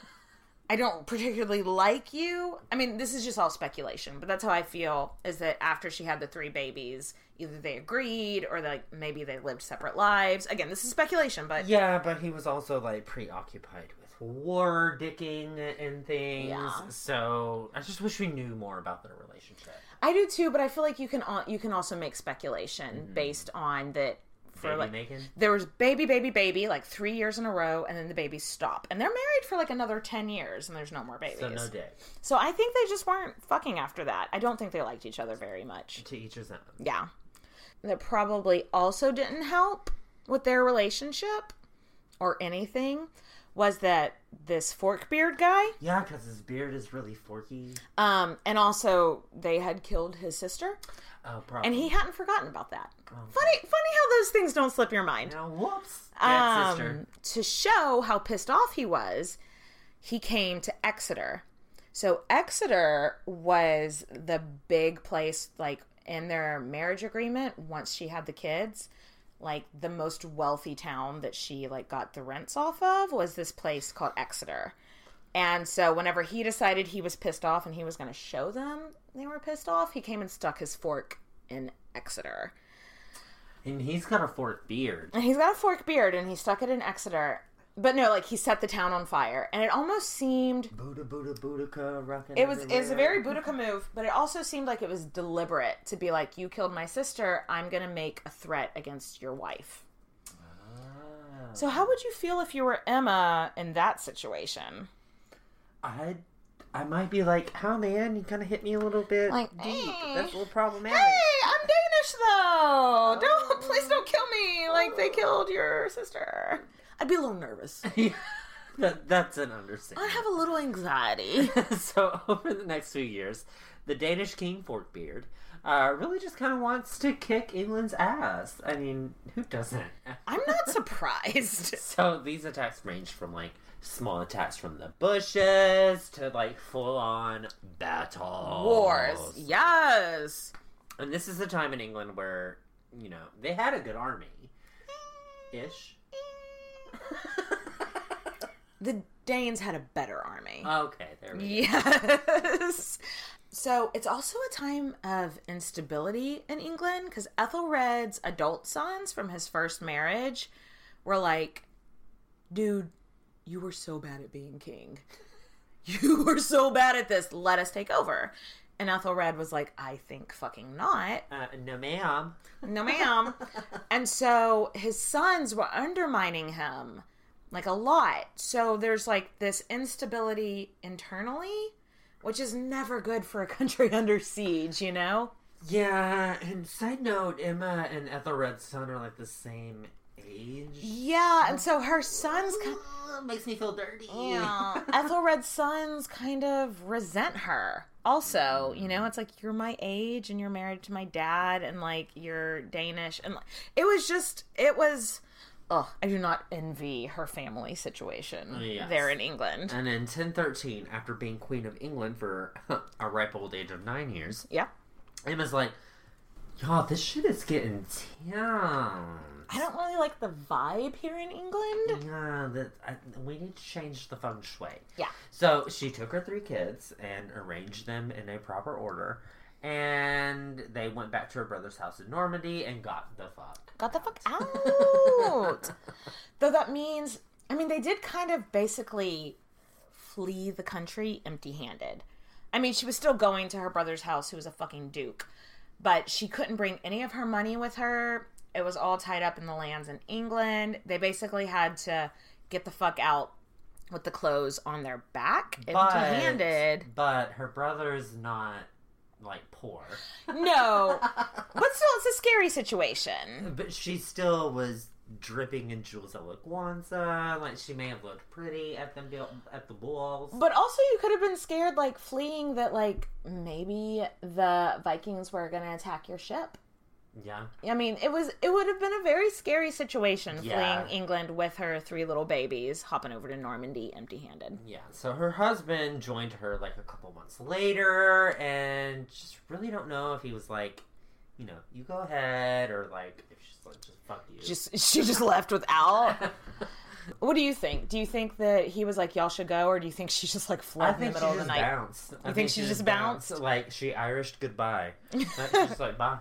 I don't particularly like you. I mean, this is just all speculation, but that's how I feel, is that after she had the three babies, either they agreed or like maybe they lived separate lives. Again, this is speculation, but... Yeah, but he was also like preoccupied with war dicking and things. Yeah. So I just wish we knew more about their relationship. I do too, but I feel like you can you can also make speculation mm-hmm. based on that. For baby like, making? There was baby, baby, baby, like three years in a row, and then the babies stop. And they're married for like another ten years, and there's no more babies. So no dick. So I think they just weren't fucking after that. I don't think they liked each other very much. To each his own. Yeah. That probably also didn't help with their relationship or anything was that this Forkbeard guy. Yeah, because his beard is really forky. Um, and also they had killed his sister. Oh, probably. And he hadn't forgotten about that. Oh. Funny, funny how those things don't slip your mind. Now, whoops. Um, sister. To show how pissed off he was, he came to Exeter. So Exeter was the big place, like in their marriage agreement. Once she had the kids, like the most wealthy town that she like got the rents off of was this place called Exeter. And so whenever he decided he was pissed off and he was going to show them they were pissed off, he came and stuck his fork in Exeter. And he's got a forked beard. And he's got a forked beard, and he stuck it in Exeter. But no, like, he set the town on fire. And it almost seemed... Buddha, Buddha, Boudica, rockin' It was, it was a very Boudica move, but it also seemed like it was deliberate to be like, you killed my sister, I'm going to make a threat against your wife. Ah. So how would you feel if you were Emma in that situation? I'd I might be like, oh man, you kind of hit me a little bit like, deep. Hey, That's a little problematic. Hey, I'm Danish though. Don't, please don't kill me like they killed your sister. I'd be a little nervous. that, that's an understatement. I have a little anxiety. So over the next few years, the Danish king Forkbeard uh, really just kind of wants to kick England's ass. I mean, who doesn't? I'm not surprised. So these attacks range from like small attacks from the bushes to like full-on battles. Wars. Yes. And this is the time in England where, you know, they had a good army. Ish. The Danes had a better army. Okay, there we go. Yes. So it's also a time of instability in England because Ethelred's adult sons from his first marriage were like, dude, you were so bad at being king. You were so bad at this. Let us take over. And Ethelred was like, I think fucking not. Uh, no, ma'am. No, ma'am. And so his sons were undermining him like a lot. So there's like this instability internally, which is never good for a country under siege, you know? Yeah, and side note, Emma and Ethelred's son are like the same age. Yeah, and so her sons kind of, makes me feel dirty. Yeah, Ethelred's sons kind of resent her. Also, you know, it's like, you're my age and you're married to my dad and like you're Danish, and like, it was just it was oh, I do not envy her family situation yes. there in England. And in ten thirteen, after being Queen of England for a ripe old age of nine years, yeah, Emma's like, y'all, this shit is getting down. I don't really like the vibe here in England. Yeah, that I, we need to change the feng shui. Yeah. So she took her three kids and arranged them in a proper order, and they went back to her brother's house in Normandy and got the fuck got the fuck out. Though that means, I mean, they did kind of basically flee the country empty-handed. I mean, she was still going to her brother's house, who was a fucking duke, but she couldn't bring any of her money with her. It was all tied up in the lands in England. They basically had to get the fuck out with the clothes on their back, empty-handed. But her brother's not, like, poor. No. But still, it's a scary situation. But she still was dripping in jewels at La Guanza. Like, she may have looked pretty at them at the balls. But also, you could have been scared, like, fleeing that, like, maybe the Vikings were going to attack your ship. Yeah. I mean, it was it would have been a very scary situation, yeah. fleeing England with her three little babies, hopping over to Normandy empty-handed. Yeah. So her husband joined her like a couple months later, and just really don't know if he was like, you know, you go ahead, or like if she's like, just fuck you. Just she just left without. What do you think? Do you think that he was like, y'all should go, or do you think she just like fled in the middle of the night? Bounced. You I think, think she, she just bounced? bounced? Like she Irished goodbye. She's just like bye.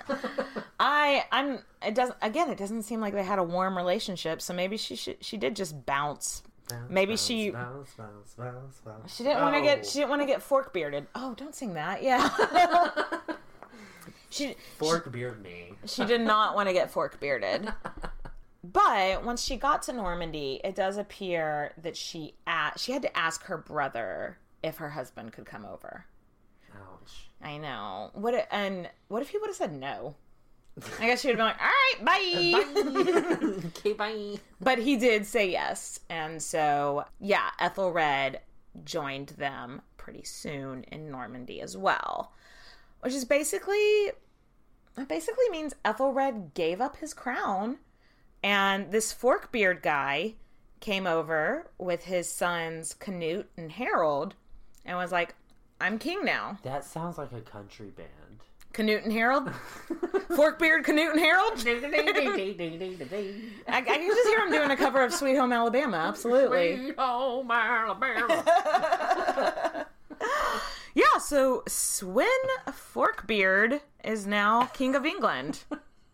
I I'm it doesn't again it doesn't seem like they had a warm relationship, so maybe she she, she did just bounce. bounce maybe bounce, she bounce, bounce, bounce, bounce. she didn't oh. want to get she didn't want to get fork bearded. Oh, don't sing that. Yeah. she fork she, beard me. She did not want to get fork bearded. But once she got to Normandy, it does appear that she a- she had to ask her brother if her husband could come over. Ouch. I know. What if, and what if he would have said no? I guess she would have been like, all right, bye. Bye. Okay, bye. But he did say yes. And so, yeah, Ethelred joined them pretty soon in Normandy as well. Which is basically, it basically means Ethelred gave up his crown. And this Forkbeard guy came over with his sons Canute and Harold and was like, I'm king now. That sounds like a country band. Canute and Harold? Forkbeard, Canute and Harold? I, I can just hear him doing a cover of Sweet Home Alabama. Absolutely. Sweet Home Alabama. Yeah, so Swin Forkbeard is now king of England.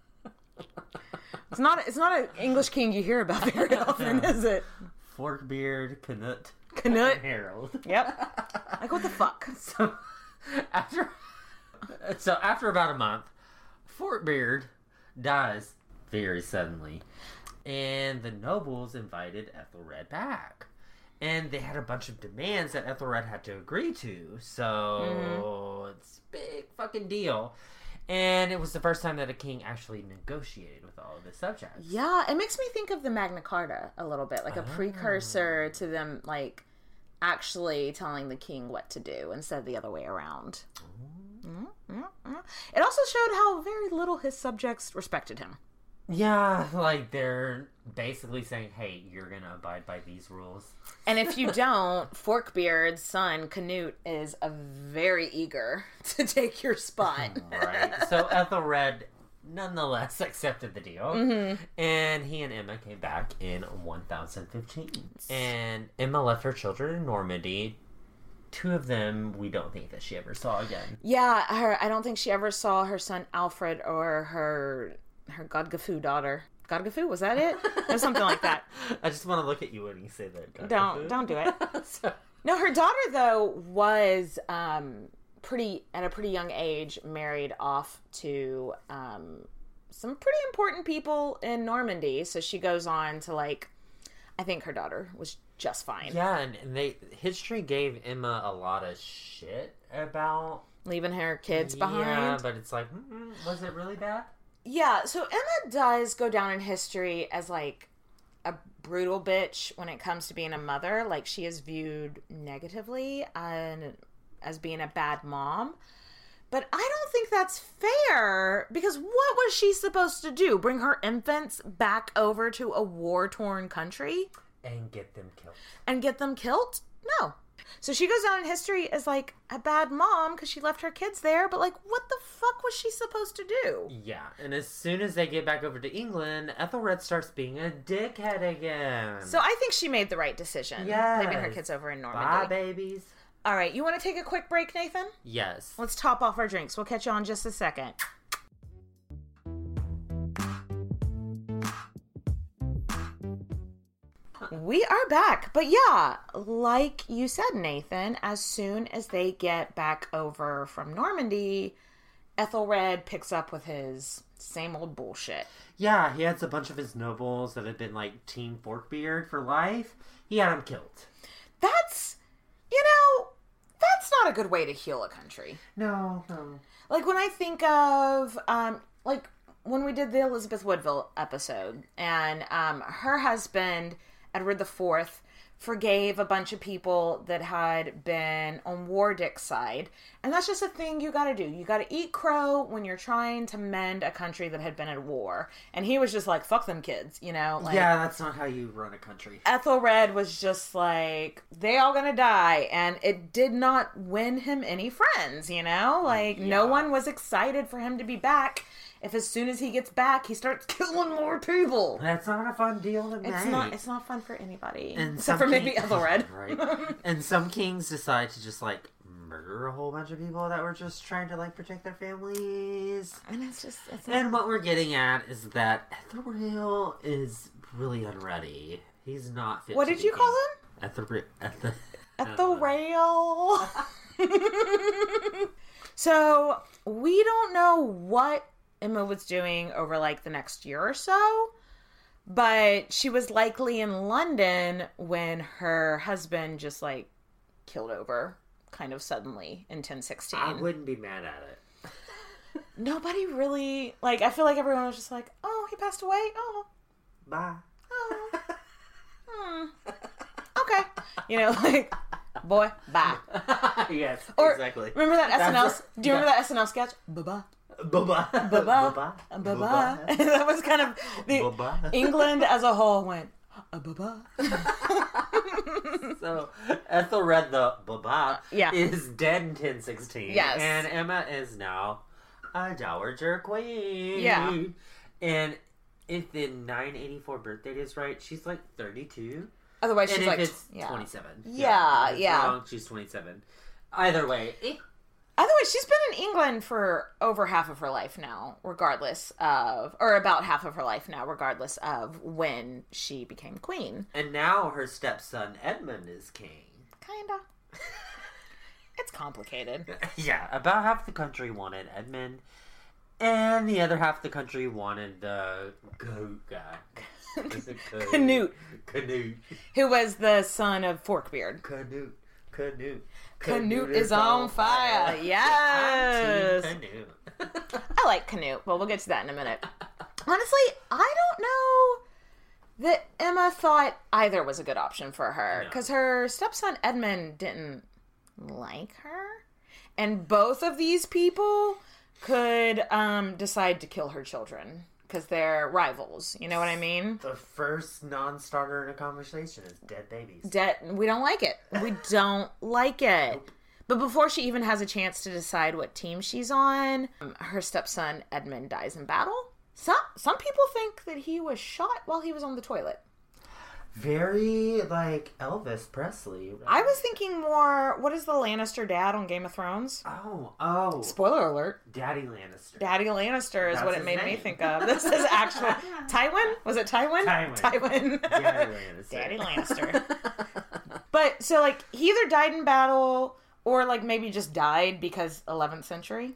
It's not It's not an English king you hear about very often, is it? Forkbeard, Canute. Canute. Harold. Yep. Like, what the fuck? So after so after about a month, Forkbeard dies very suddenly, and the nobles invited Ethelred back, and they had a bunch of demands that Ethelred had to agree to. So mm-hmm. it's a big fucking deal. And it was the first time that a king actually negotiated with all of his subjects. Yeah, it makes me think of the Magna Carta a little bit, like a oh. precursor to them, like, actually telling the king what to do instead of the other way around. Mm-hmm. It also showed how very little his subjects respected him. Yeah, like they're basically saying, hey, you're going to abide by these rules. And if you don't, Forkbeard's son, Canute, is a very eager to take your spot. Right. So Ethelred nonetheless accepted the deal. Mm-hmm. And he and Emma came back in one thousand fifteen. And Emma left her children in Normandy. Two of them we don't think that she ever saw again. Yeah, her, I don't think she ever saw her son Alfred or her... her Godgafu daughter. Godgafu, was that it? It was something like that. I just want to look at you when you say that. Godgafu. Don't don't do it. So. No, her daughter though was um, pretty at a pretty young age married off to um, some pretty important people in Normandy. So she goes on to like, I think her daughter was just fine. Yeah, and, and they history gave Emma a lot of shit about leaving her kids behind. Yeah, but it's like, mm, was it really bad? Yeah, so Emma does go down in history as like a brutal bitch when it comes to being a mother. Like, she is viewed negatively and as being a bad mom. But I don't think that's fair, because what was she supposed to do? Bring her infants back over to a war-torn country? And get them killed. And get them killed? No. So she goes down in history as, like, a bad mom because she left her kids there, but, like, what the fuck was she supposed to do? Yeah, and as soon as they get back over to England, Ethelred starts being a dickhead again. So I think she made the right decision. Yes. Leaving her kids over in Normandy. Bye, babies. All right, you want to take a quick break, Nathan? Yes. Let's top off our drinks. We'll catch you on just a second. We are back. But yeah, like you said, Nathan, as soon as they get back over from Normandy, Ethelred picks up with his same old bullshit. Yeah, he has a bunch of his nobles that had been like Team Forkbeard for life. He had them killed. That's, you know, that's not a good way to heal a country. No, no. Like, when I think of, um, like, when we did the Elizabeth Woodville episode, and um, her husband, Edward the Fourth, forgave a bunch of people that had been on Warwick's side. And that's just a thing you gotta do. You gotta eat crow when you're trying to mend a country that had been at war. And he was just like, fuck them kids, you know? Like, yeah, that's not how you run a country. Ethelred was just like, they all gonna die. And it did not win him any friends, you know? Like, yeah. No one was excited for him to be back. If as soon as he gets back, he starts killing more people. That's not a fun deal to make. It's not. It's not fun for anybody, and except for king- maybe Ethelred. Right. And some kings decide to just like murder a whole bunch of people that were just trying to like protect their families. And it's just. It's and what we're getting at is that Ethelred is really unready. He's not fit. What to did be you king. call him? Ethelred. Ethel. Ethelred. So we don't know what Emma was doing over like the next year or so, but she was likely in London when her husband just like killed over kind of suddenly in ten sixteen. I wouldn't be mad at it. Nobody really, like, I feel like everyone was just like, oh, he passed away? Oh. Bye. Oh. Hmm. Okay. You know, like, boy, bye. Yes, or, exactly. Remember that S N L, That's, do you yeah. remember that S N L sketch? Bye-bye. Bye-bye. Bye-bye. Bye-bye. That was kind of the Bye-bye. England as a whole went, uh, bye-bye. So Ethelred the Baba yeah. is dead in ten sixteen. Yes. And Emma is now a dowager queen. Yeah. And if the nine eighty-four birthday is right, she's like thirty-two. Otherwise, and she's if like it's yeah. twenty-seven. Yeah, if yeah. Wrong, she's twenty-seven. Either way, it, Either way, she's been in England for over half of her life now, regardless of, or about half of her life now, regardless of when she became queen. And now her stepson Edmund is king. Kinda. It's complicated. Yeah, about half the country wanted Edmund, and the other half of the country wanted the goat guy. Canute. Canute. Who was the son of Forkbeard. Canute. Canute. Canute is on fire. fire. Yes. I'm Team Canute. I like Canute, but we'll get to that in a minute. Honestly, I don't know that Emma thought either was a good option for her. Because no. her stepson Edmund didn't like her. And both of these people could um, decide to kill her children. Because they're rivals. You know what I mean? The first non-starter in a conversation is dead babies. Dead. We don't like it. We don't like it. Nope. But before she even has a chance to decide what team she's on, her stepson Edmund dies in battle. Some some people think that he was shot while he was on the toilet. Very, like, Elvis Presley. Right? I was thinking more, what is the Lannister dad on Game of Thrones? Oh, oh. Spoiler alert. Daddy Lannister. Daddy Lannister is That's what it made name. me think of. This is actual... Tywin? Was it Tywin? Tywin. Tywin. Daddy Lannister. Daddy Lannister. But, so, like, he either died in battle or, like, maybe just died because eleventh century.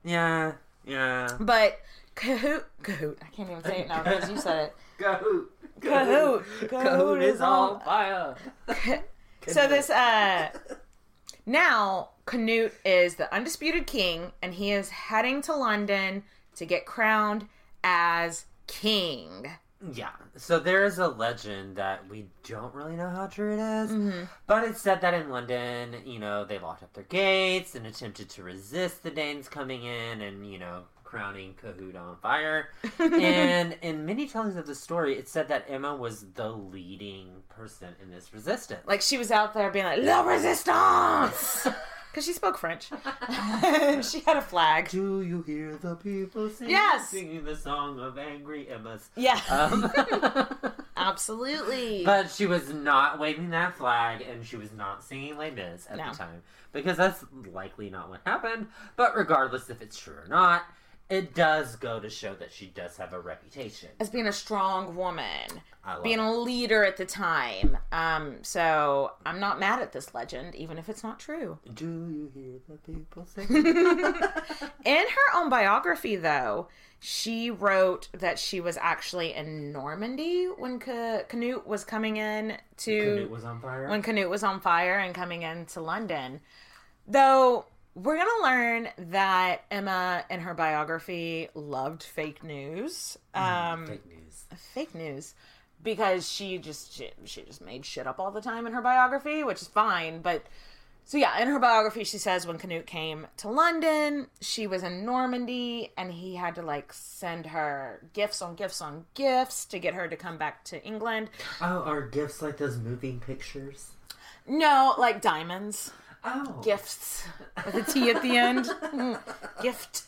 Yeah, yeah. But Cahoot... Cahoot. I can't even say it now because you said it. Cahoot. Kahoot. Kahoot is on fire. So this, uh, now Canute is the undisputed king, and he is heading to London to get crowned as king. Yeah, so there is a legend that we don't really know how true it is, Mm-hmm. but it's said that in London, you know, they locked up their gates and attempted to resist the Danes coming in and, you know, crowning Cahoot on fire. And in many tellings of the story, it said that Emma was the leading person in this resistance. Like, she was out there being like, La Resistance! Because she spoke French. And she had a flag. Do you hear the people singing, yes! singing the song of angry Emmas? Yeah. Um, Absolutely. But she was not waving that flag, and she was not singing Les Mis at No. the time. Because that's likely not what happened. But regardless if it's true or not, it does go to show that she does have a reputation. As being a strong woman. I love being it. a leader at the time. Um, so, I'm not mad at this legend, even if it's not true. Do you hear the people singing? In her own biography, though, she wrote that she was actually in Normandy when Ca- Canute was coming in to... Canute was on fire? When Canute was on fire and coming into London. Though, we're going to learn that Emma, in her biography, loved fake news. Um, Fake news. Fake news. Because she just she, she just made shit up all the time in her biography, which is fine, but... So yeah, in her biography, she says when Canute came to London, she was in Normandy, and he had to, like, send her gifts on gifts on gifts to get her to come back to England. Oh, are gifts like those moving pictures? No, like diamonds. Oh. Gifts. With a T at the end. Gift.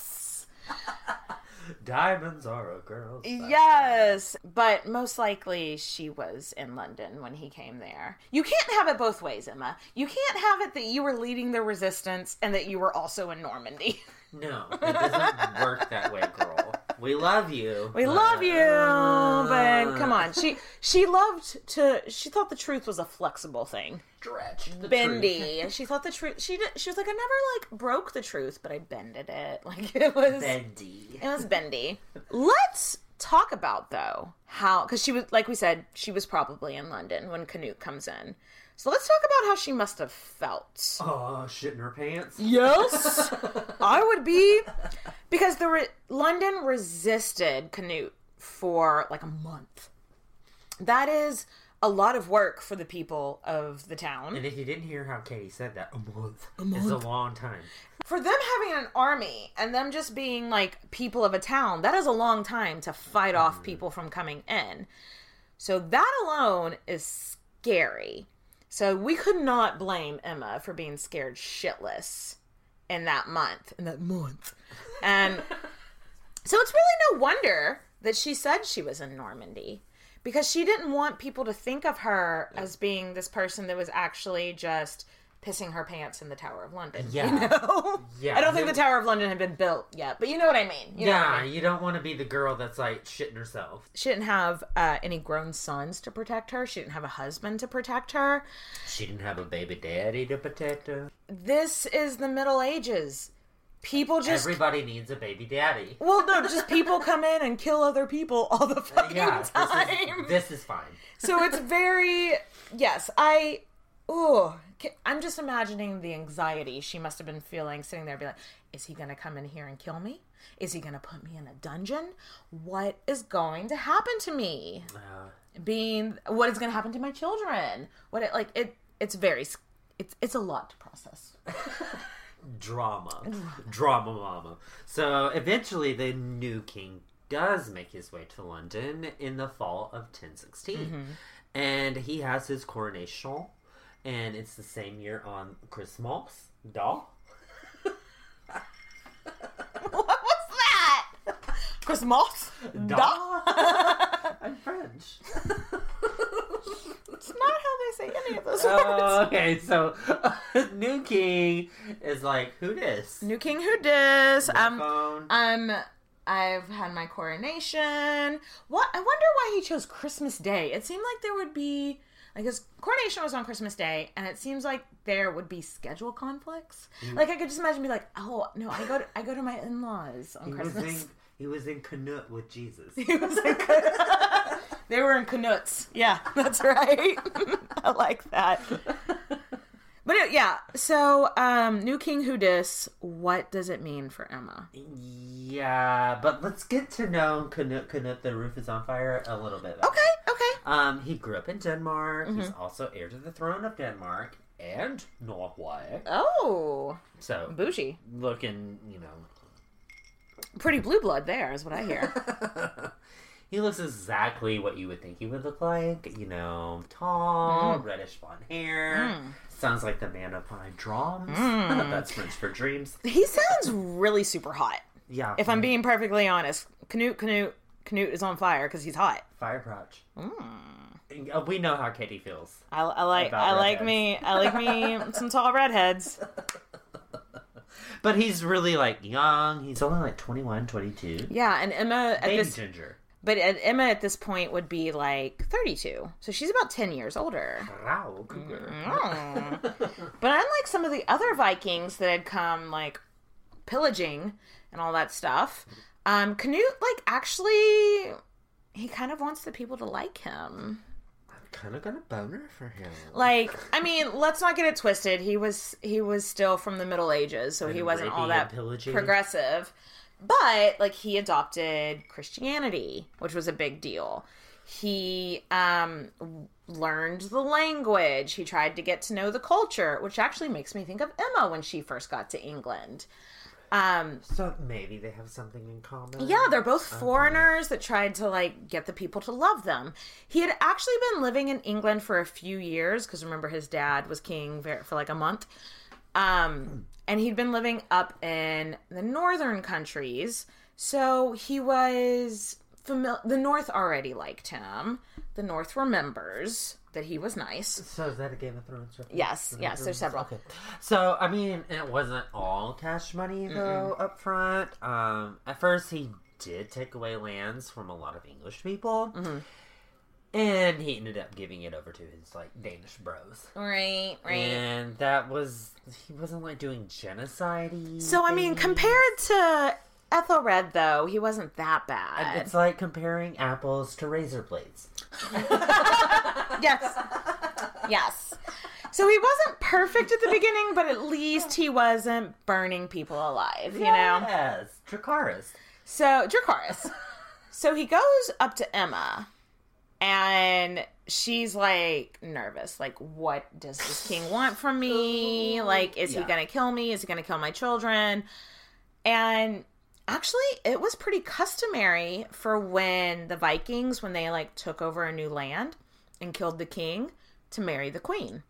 Diamonds are a girl's best Yes, but most likely she was in London when he came there. You can't have it both ways, Emma. You can't have it that you were leading the resistance and that you were also in Normandy. No, it doesn't work that way, girl. We love you. We but, love you, uh, but come on. She she loved to. She thought the truth was a flexible thing. Stretch the bendy. truth. She thought the truth. She did, she was like, I never like broke the truth, but I bended it. Like it was bendy. It was bendy. Let's talk about though how because she was like we said she was probably in London when Canute comes in. So let's talk about how she must have felt. Oh, shit in her pants? Yes, I would be. Because the re- London resisted Canute for like a month. That is a lot of work for the people of the town. And if you didn't hear how Katie said that, a month, a month. is a long time. For them having an army and them just being like people of a town, that is a long time to fight off mm. people from coming in. So that alone is scary. So we could not blame Emma for being scared shitless in that month. In that month. And so it's really no wonder that she said she was in Normandy. Because she didn't want people to think of her as being this person that was actually just pissing her pants in the Tower of London. Yeah. You know? Yeah. I don't think the Tower of London had been built yet, but you know what I mean. You know yeah, what I mean? You don't want to be the girl that's like shitting herself. She didn't have uh, any grown sons to protect her. She didn't have a husband to protect her. She didn't have a baby daddy to protect her. This is the Middle Ages. People just... Everybody needs a baby daddy. Well, no, just people come in and kill other people all the fucking yeah, time. This is, this is fine. So it's very... Yes, I... Ooh, I'm just imagining the anxiety she must have been feeling sitting there, be like, is he going to come in here and kill me? Is he going to put me in a dungeon? What is going to happen to me? Uh, Being, what is going to happen to my children? What it, like, it, it's very, it's, it's a lot to process. Drama. Drama mama. So eventually the new king does make his way to London in the fall of ten sixteen. Mm-hmm. And he has his coronation. And it's the same year on Christmas. Da. What was that? Christmas? Da. Da. I'm French. It's not how they say any of those words. Oh, okay, so uh, New King is like, who dis? New King who dis? Um, phone. um, I've had my coronation. What? I wonder why he chose Christmas Day. It seemed like there would be... Like, his coronation was on Christmas Day, and it seems like there would be schedule conflicts. Mm. Like, I could just imagine be like, oh, no, I go to, I go to my in-laws on he Christmas. Was in, he was in Canute with Jesus. He was in Canute. They were in Canuts. Yeah, that's right. I like that. But it, yeah, so um, New King Who Dis, what does it mean for Emma? Yeah, but let's get to know Canute, Canute the Roof is on Fire a little bit better. Okay, okay. Um, he grew up in Denmark. Mm-hmm. He's also heir to the throne of Denmark and Norway. Oh. So, bougie. Looking, you know. Pretty blue blood there is what I hear. He looks exactly what you would think he would look like. You know, tall, mm. reddish blonde hair. Mm. Sounds like the man of my drums. Mm. That's French for dreams. He sounds really super hot. Yeah. If I'm being perfectly honest. Canute, Canute, Canute is on fire because he's hot. Fire crotch. Mm. We know how Katie feels. I, I like I like redheads. me I like me some tall redheads. But he's really like young. He's only like twenty-one, twenty-two. Yeah, and Emma at Baby this ginger. But Emma at this point would be like thirty-two. So she's about ten years older. Wow, cougar. Mm. But unlike some of the other Vikings that had come like pillaging and all that stuff, um, Canute like actually he kind of wants the people to like him. I'm kind of got a boner for him. Like, I mean, let's not get it twisted. He was he was still from the Middle Ages, so and he wasn't all that progressive. But, like, he adopted Christianity, which was a big deal. He um, learned the language. He tried to get to know the culture, which actually makes me think of Emma when she first got to England. Um, so maybe they have something in common? Yeah, they're both foreigners okay. that tried to, like, get the people to love them. He had actually been living in England for a few years, because remember his dad was king for, like, a month. Um... And he'd been living up in the northern countries, so he was familiar. The North already liked him. The North remembers that he was nice. So is that a Game of Thrones reference? Yes, the yes, there's several. Okay. So, I mean, it wasn't all cash money, though, Mm-mm. up front. Um, at first, he did take away lands from a lot of English people. Mm-hmm. And he ended up giving it over to his, like, Danish bros. Right, right. And that was... He wasn't, like, doing genocide-y So, I mean, compared to Ethelred, though, he wasn't that bad. It's like comparing apples to razor blades. Yes. Yes. So he wasn't perfect at the beginning, but at least he wasn't burning people alive, you know? Yes. Dracarys. So, Dracarys. So he goes up to Emma... And she's, like, nervous. Like, what does this king want from me? Like, is yeah. he going to kill me? Is he going to kill my children? And actually, it was pretty customary for when the Vikings, when they, like, took over a new land and killed the king, to marry the queen.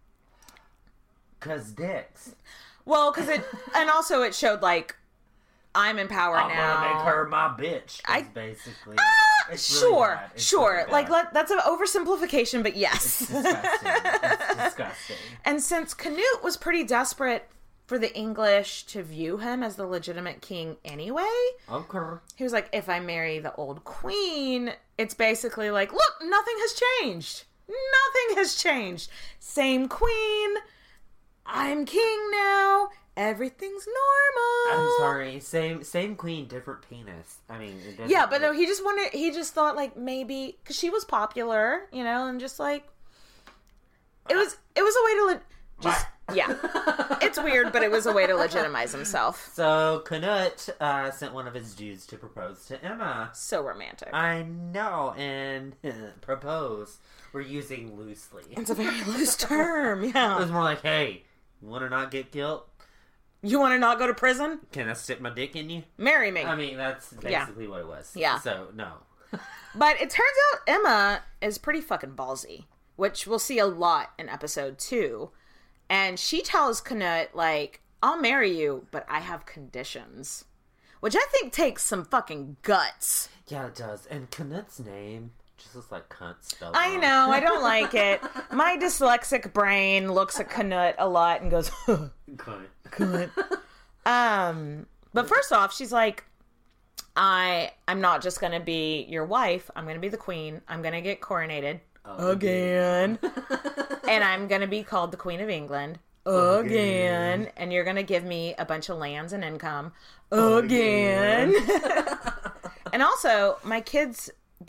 Because dicks. Well, because it... And also it showed, like... I'm in power I'm now. I'm gonna make her my bitch. I basically. Uh, it's sure, really it's sure. really like let, that's an oversimplification, but yes. It's disgusting. It's disgusting. And since Canute was pretty desperate for the English to view him as the legitimate king anyway, okay. He was like, if I marry the old queen, it's basically like, look, nothing has changed. Nothing has changed. Same queen. I'm king now. Everything's normal. I'm sorry. Same same queen, different penis. I mean, it yeah, but no, he just wanted. He just thought like maybe because she was popular, you know, and just like it was. It was a way to le- just yeah. It's weird, but it was a way to legitimize himself. So Canute uh, sent one of his dudes to propose to Emma. So romantic. I know, and propose we're using loosely. It's a very loose term. Yeah, it was more like, hey, you want to not get killed? You want to not go to prison? Can I stick my dick in you? Marry me. I mean, that's basically yeah. what it was. Yeah. So, no. But it turns out Emma is pretty fucking ballsy, which we'll see a lot in episode two. And she tells Canute, like, I'll marry you, but I have conditions. Which I think takes some fucking guts. Yeah, it does. And Canute's name... just looks like cunt spelled I wrong. know, I don't like it. My dyslexic brain looks at Canute a lot and goes, cunt. Cunt. Um, but first off, she's like, I, I'm not just going to be your wife. I'm going to be the queen. I'm going to get coronated oh, again. And I'm going to be called the Queen of England again. again. And you're going to give me a bunch of lands and income again. again. And also, my kids...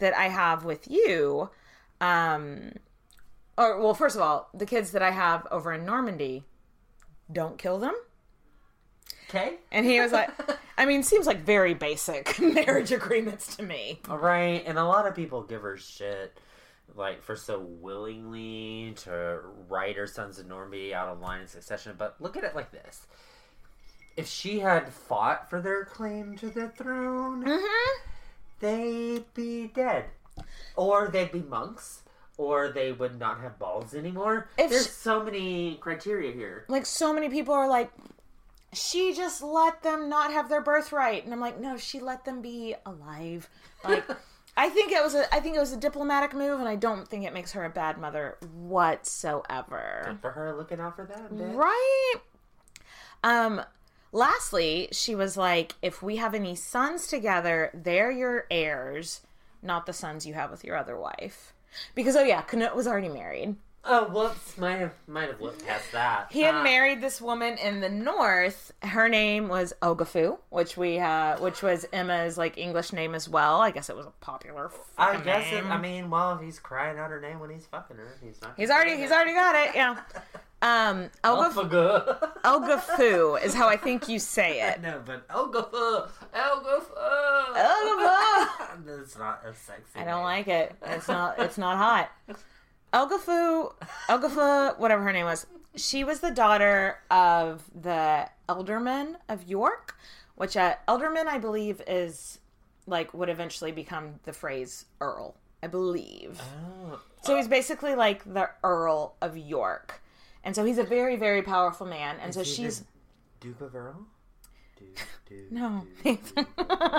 that I have with you, um, or, well, first of all, the kids that I have over in Normandy, don't kill them. Okay. And he was like, I mean, seems like very basic marriage agreements to me. Right, and a lot of people give her shit, like, for so willingly to write her sons of Normandy out of line in succession, but look at it like this. If she had fought for their claim to the throne, mm-hmm. they'd be dead. Or they'd be monks. Or they would not have balls anymore. If There's she, so many criteria here. Like, so many people are like, she just let them not have their birthright. And I'm like, no, she let them be alive. Like, I think it was a I think it was a diplomatic move, and I don't think it makes her a bad mother whatsoever. Good for her looking out for that, bitch. Right? Um... Lastly, she was like, if we have any sons together, they're your heirs, not the sons you have with your other wife. Because, oh yeah, Canute was already married. Oh, whoops. Might have, might have looked past that. He had uh, married this woman in the north. Her name was Ogifu, which we, uh, which was Emma's, like, English name as well. I guess it was a popular I guess name. It, I mean, well, if he's crying out her name when he's fucking her, he's not. He's already, he's already got it, yeah. Um, Ogifu, Ogifu is how I think you say it. No, but Ogifu, Ogifu, Ogifu. That's not a sexy I don't name. like it. It's not. It's not hot. Ogifu, Ogifu, whatever her name was. She was the daughter of the Ealdorman of York, which uh, Ealdorman, I believe, is like would eventually become the phrase Earl. I believe. Oh. So he's basically like the Earl of York. And so he's a very, very powerful man. And Is so he she's... the Duke of Earl? Duke, Duke, no. Duke, Duke,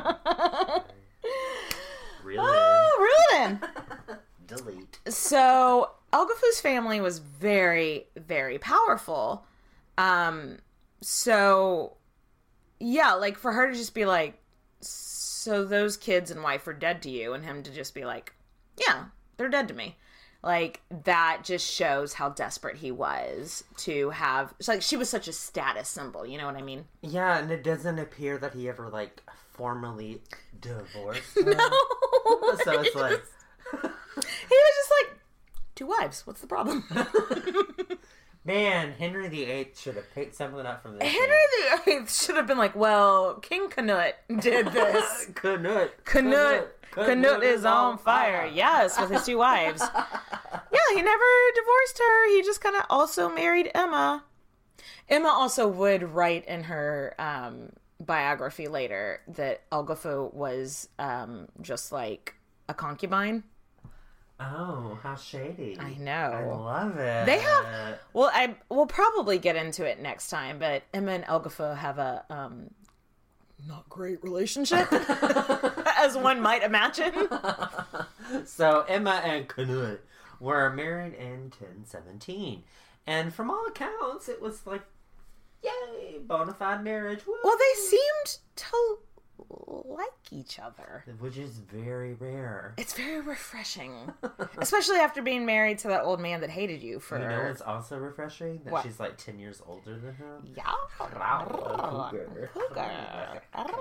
Reel oh, reel it in. Delete. So Ogifu's family was very, very powerful. Um, so, yeah, like for her to just be like, so those kids and wife are dead to you, and him to just be like, yeah, they're dead to me. Like, that just shows how desperate he was to have... It's like, she was such a status symbol, you know what I mean? Yeah, and it doesn't appear that he ever, like, formally divorced her. No! So it's like... He was just like, two wives, what's the problem? Man, Henry the Eighth should have picked something up from this. Henry the Eighth should have been like, well, King Canute did this. Canute. Canute. Canute is on fire. Yes, with his two wives. Yeah, he never divorced her. He just kind of also married Emma. Emma also would write in her um, biography later that Ogifu was um, just like a concubine. Oh, how shady. I know. I love it. They have... Well, I we'll probably get into it next time, but Emma and Ogifu have a um, not great relationship, as one might imagine. So, Emma and Canute were married in ten seventeen. And from all accounts, it was like, yay, bona fide marriage. Woo. Well, they seemed to like each other, which is very rare. It's very refreshing, especially after being married to that old man that hated you for... You know what's also refreshing? That what? She's like ten years older than him. Yeah. Cougar. Cougar.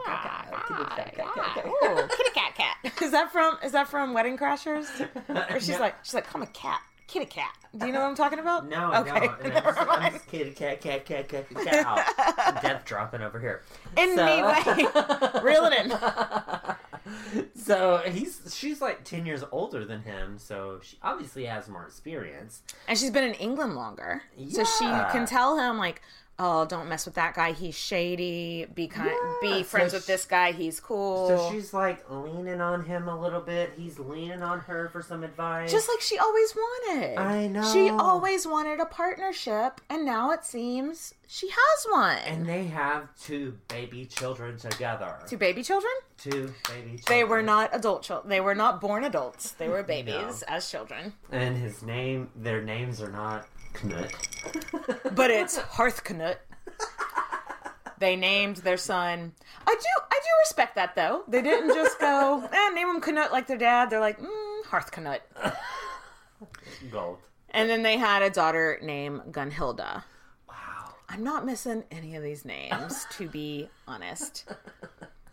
Ooh, kitty cat cat. Is that from Is that from Wedding Crashers? Or she's like she's like I'm a cat. Kitty cat. Do you know what I'm talking about? No, okay. I don't. And I'm, just, I'm just kitty cat, cat, cat, cat, cat. Oh, death dropping over here. Anyway, so... reel it in. So he's she's like ten years older than him, so she obviously has more experience. And she's been in England longer, yeah. so she can tell him like, oh, don't mess with that guy. He's shady. Be kind. Yeah, be friends so with she, this guy. He's cool. So she's like leaning on him a little bit. He's leaning on her for some advice. Just like she always wanted. I know. She always wanted a partnership, and now it seems she has one. And they have two baby children together. Two baby children? Two baby children. They were not adult children. They were not born adults. They were babies no. as children. And his name, their names are not Canute. But it's Hearth Canute. They named their son. I do I do respect that though. They didn't just go, eh, name him Canute like their dad. They're like, mm, Hearth Canute. Gold. And then they had a daughter named Gunhilda. Wow. I'm not missing any of these names, to be honest.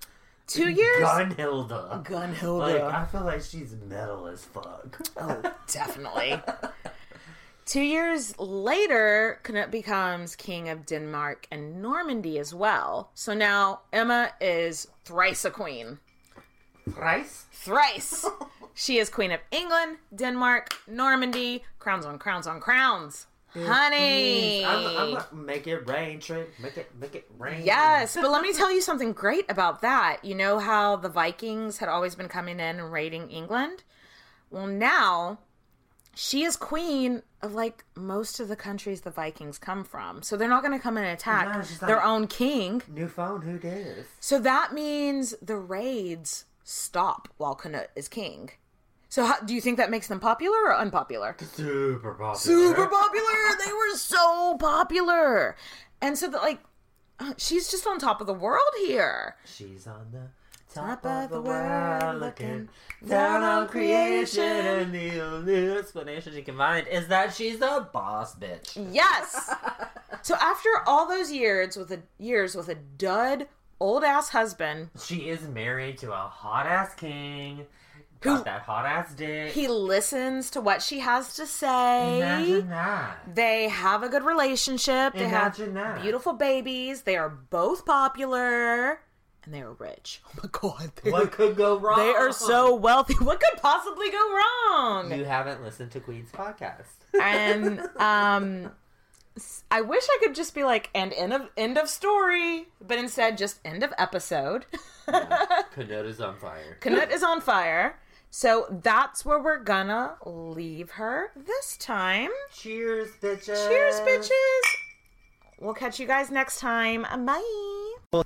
Two years? Gunhilda. Gunhilda. Like, I feel like she's metal as fuck. Oh, definitely. Two years later, Canute becomes king of Denmark and Normandy as well. So now Emma is thrice a queen. Thrice? Thrice. She is queen of England, Denmark, Normandy. Crowns on crowns on crowns. Honey. I'm, I'm gonna make it rain, Trick. Make it, make it rain. Yes, but let me tell you something great about that. You know how the Vikings had always been coming in and raiding England? Well, now she is queen of, like, most of the countries the Vikings come from. So they're not going to come and attack No, she's their like, own king. New phone, who dis? So that means the raids stop while Canute is king. So how, do you think that makes them popular or unpopular? Super popular. Super popular! They were so popular! And so, that, like, uh, she's just on top of the world here. She's on the top of the world looking down on creation, and the only explanation she can find is that she's a boss bitch. Yes! So after all those years with a years with a dud old ass husband, she is married to a hot ass king. Got who, that hot ass dick. He listens to what she has to say. Imagine that. They have a good relationship. They Imagine have that. beautiful babies. They are both popular. And they are rich. Oh my god. What could go wrong? They are so wealthy. What could possibly go wrong? You haven't listened to Queen's podcast. And um I wish I could just be like, and end of end of story, but instead just end of episode. Canute is on fire. Canute is on fire. So that's where we're gonna leave her this time. Cheers, bitches. Cheers, bitches. We'll catch you guys next time. Bye.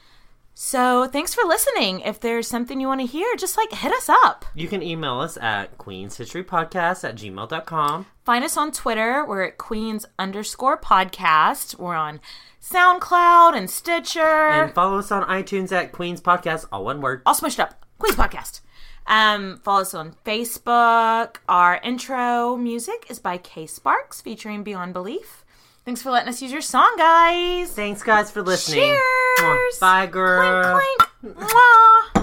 So thanks for listening. If there's something you want to hear, just like hit us up. You can email us at queenshistorypodcast at gmail dot com. Find us on Twitter. We're at queens underscore podcast. We're on SoundCloud and Stitcher. And follow us on iTunes at Queens Podcast, all one word. All smushed up. Queens Podcast. Um, follow us on Facebook. Our intro music is by K Sparks featuring Beyond Belief. Thanks for letting us use your song, guys. Thanks, guys, for listening. Cheers. Bye, girl. Clink, clink. Mwah.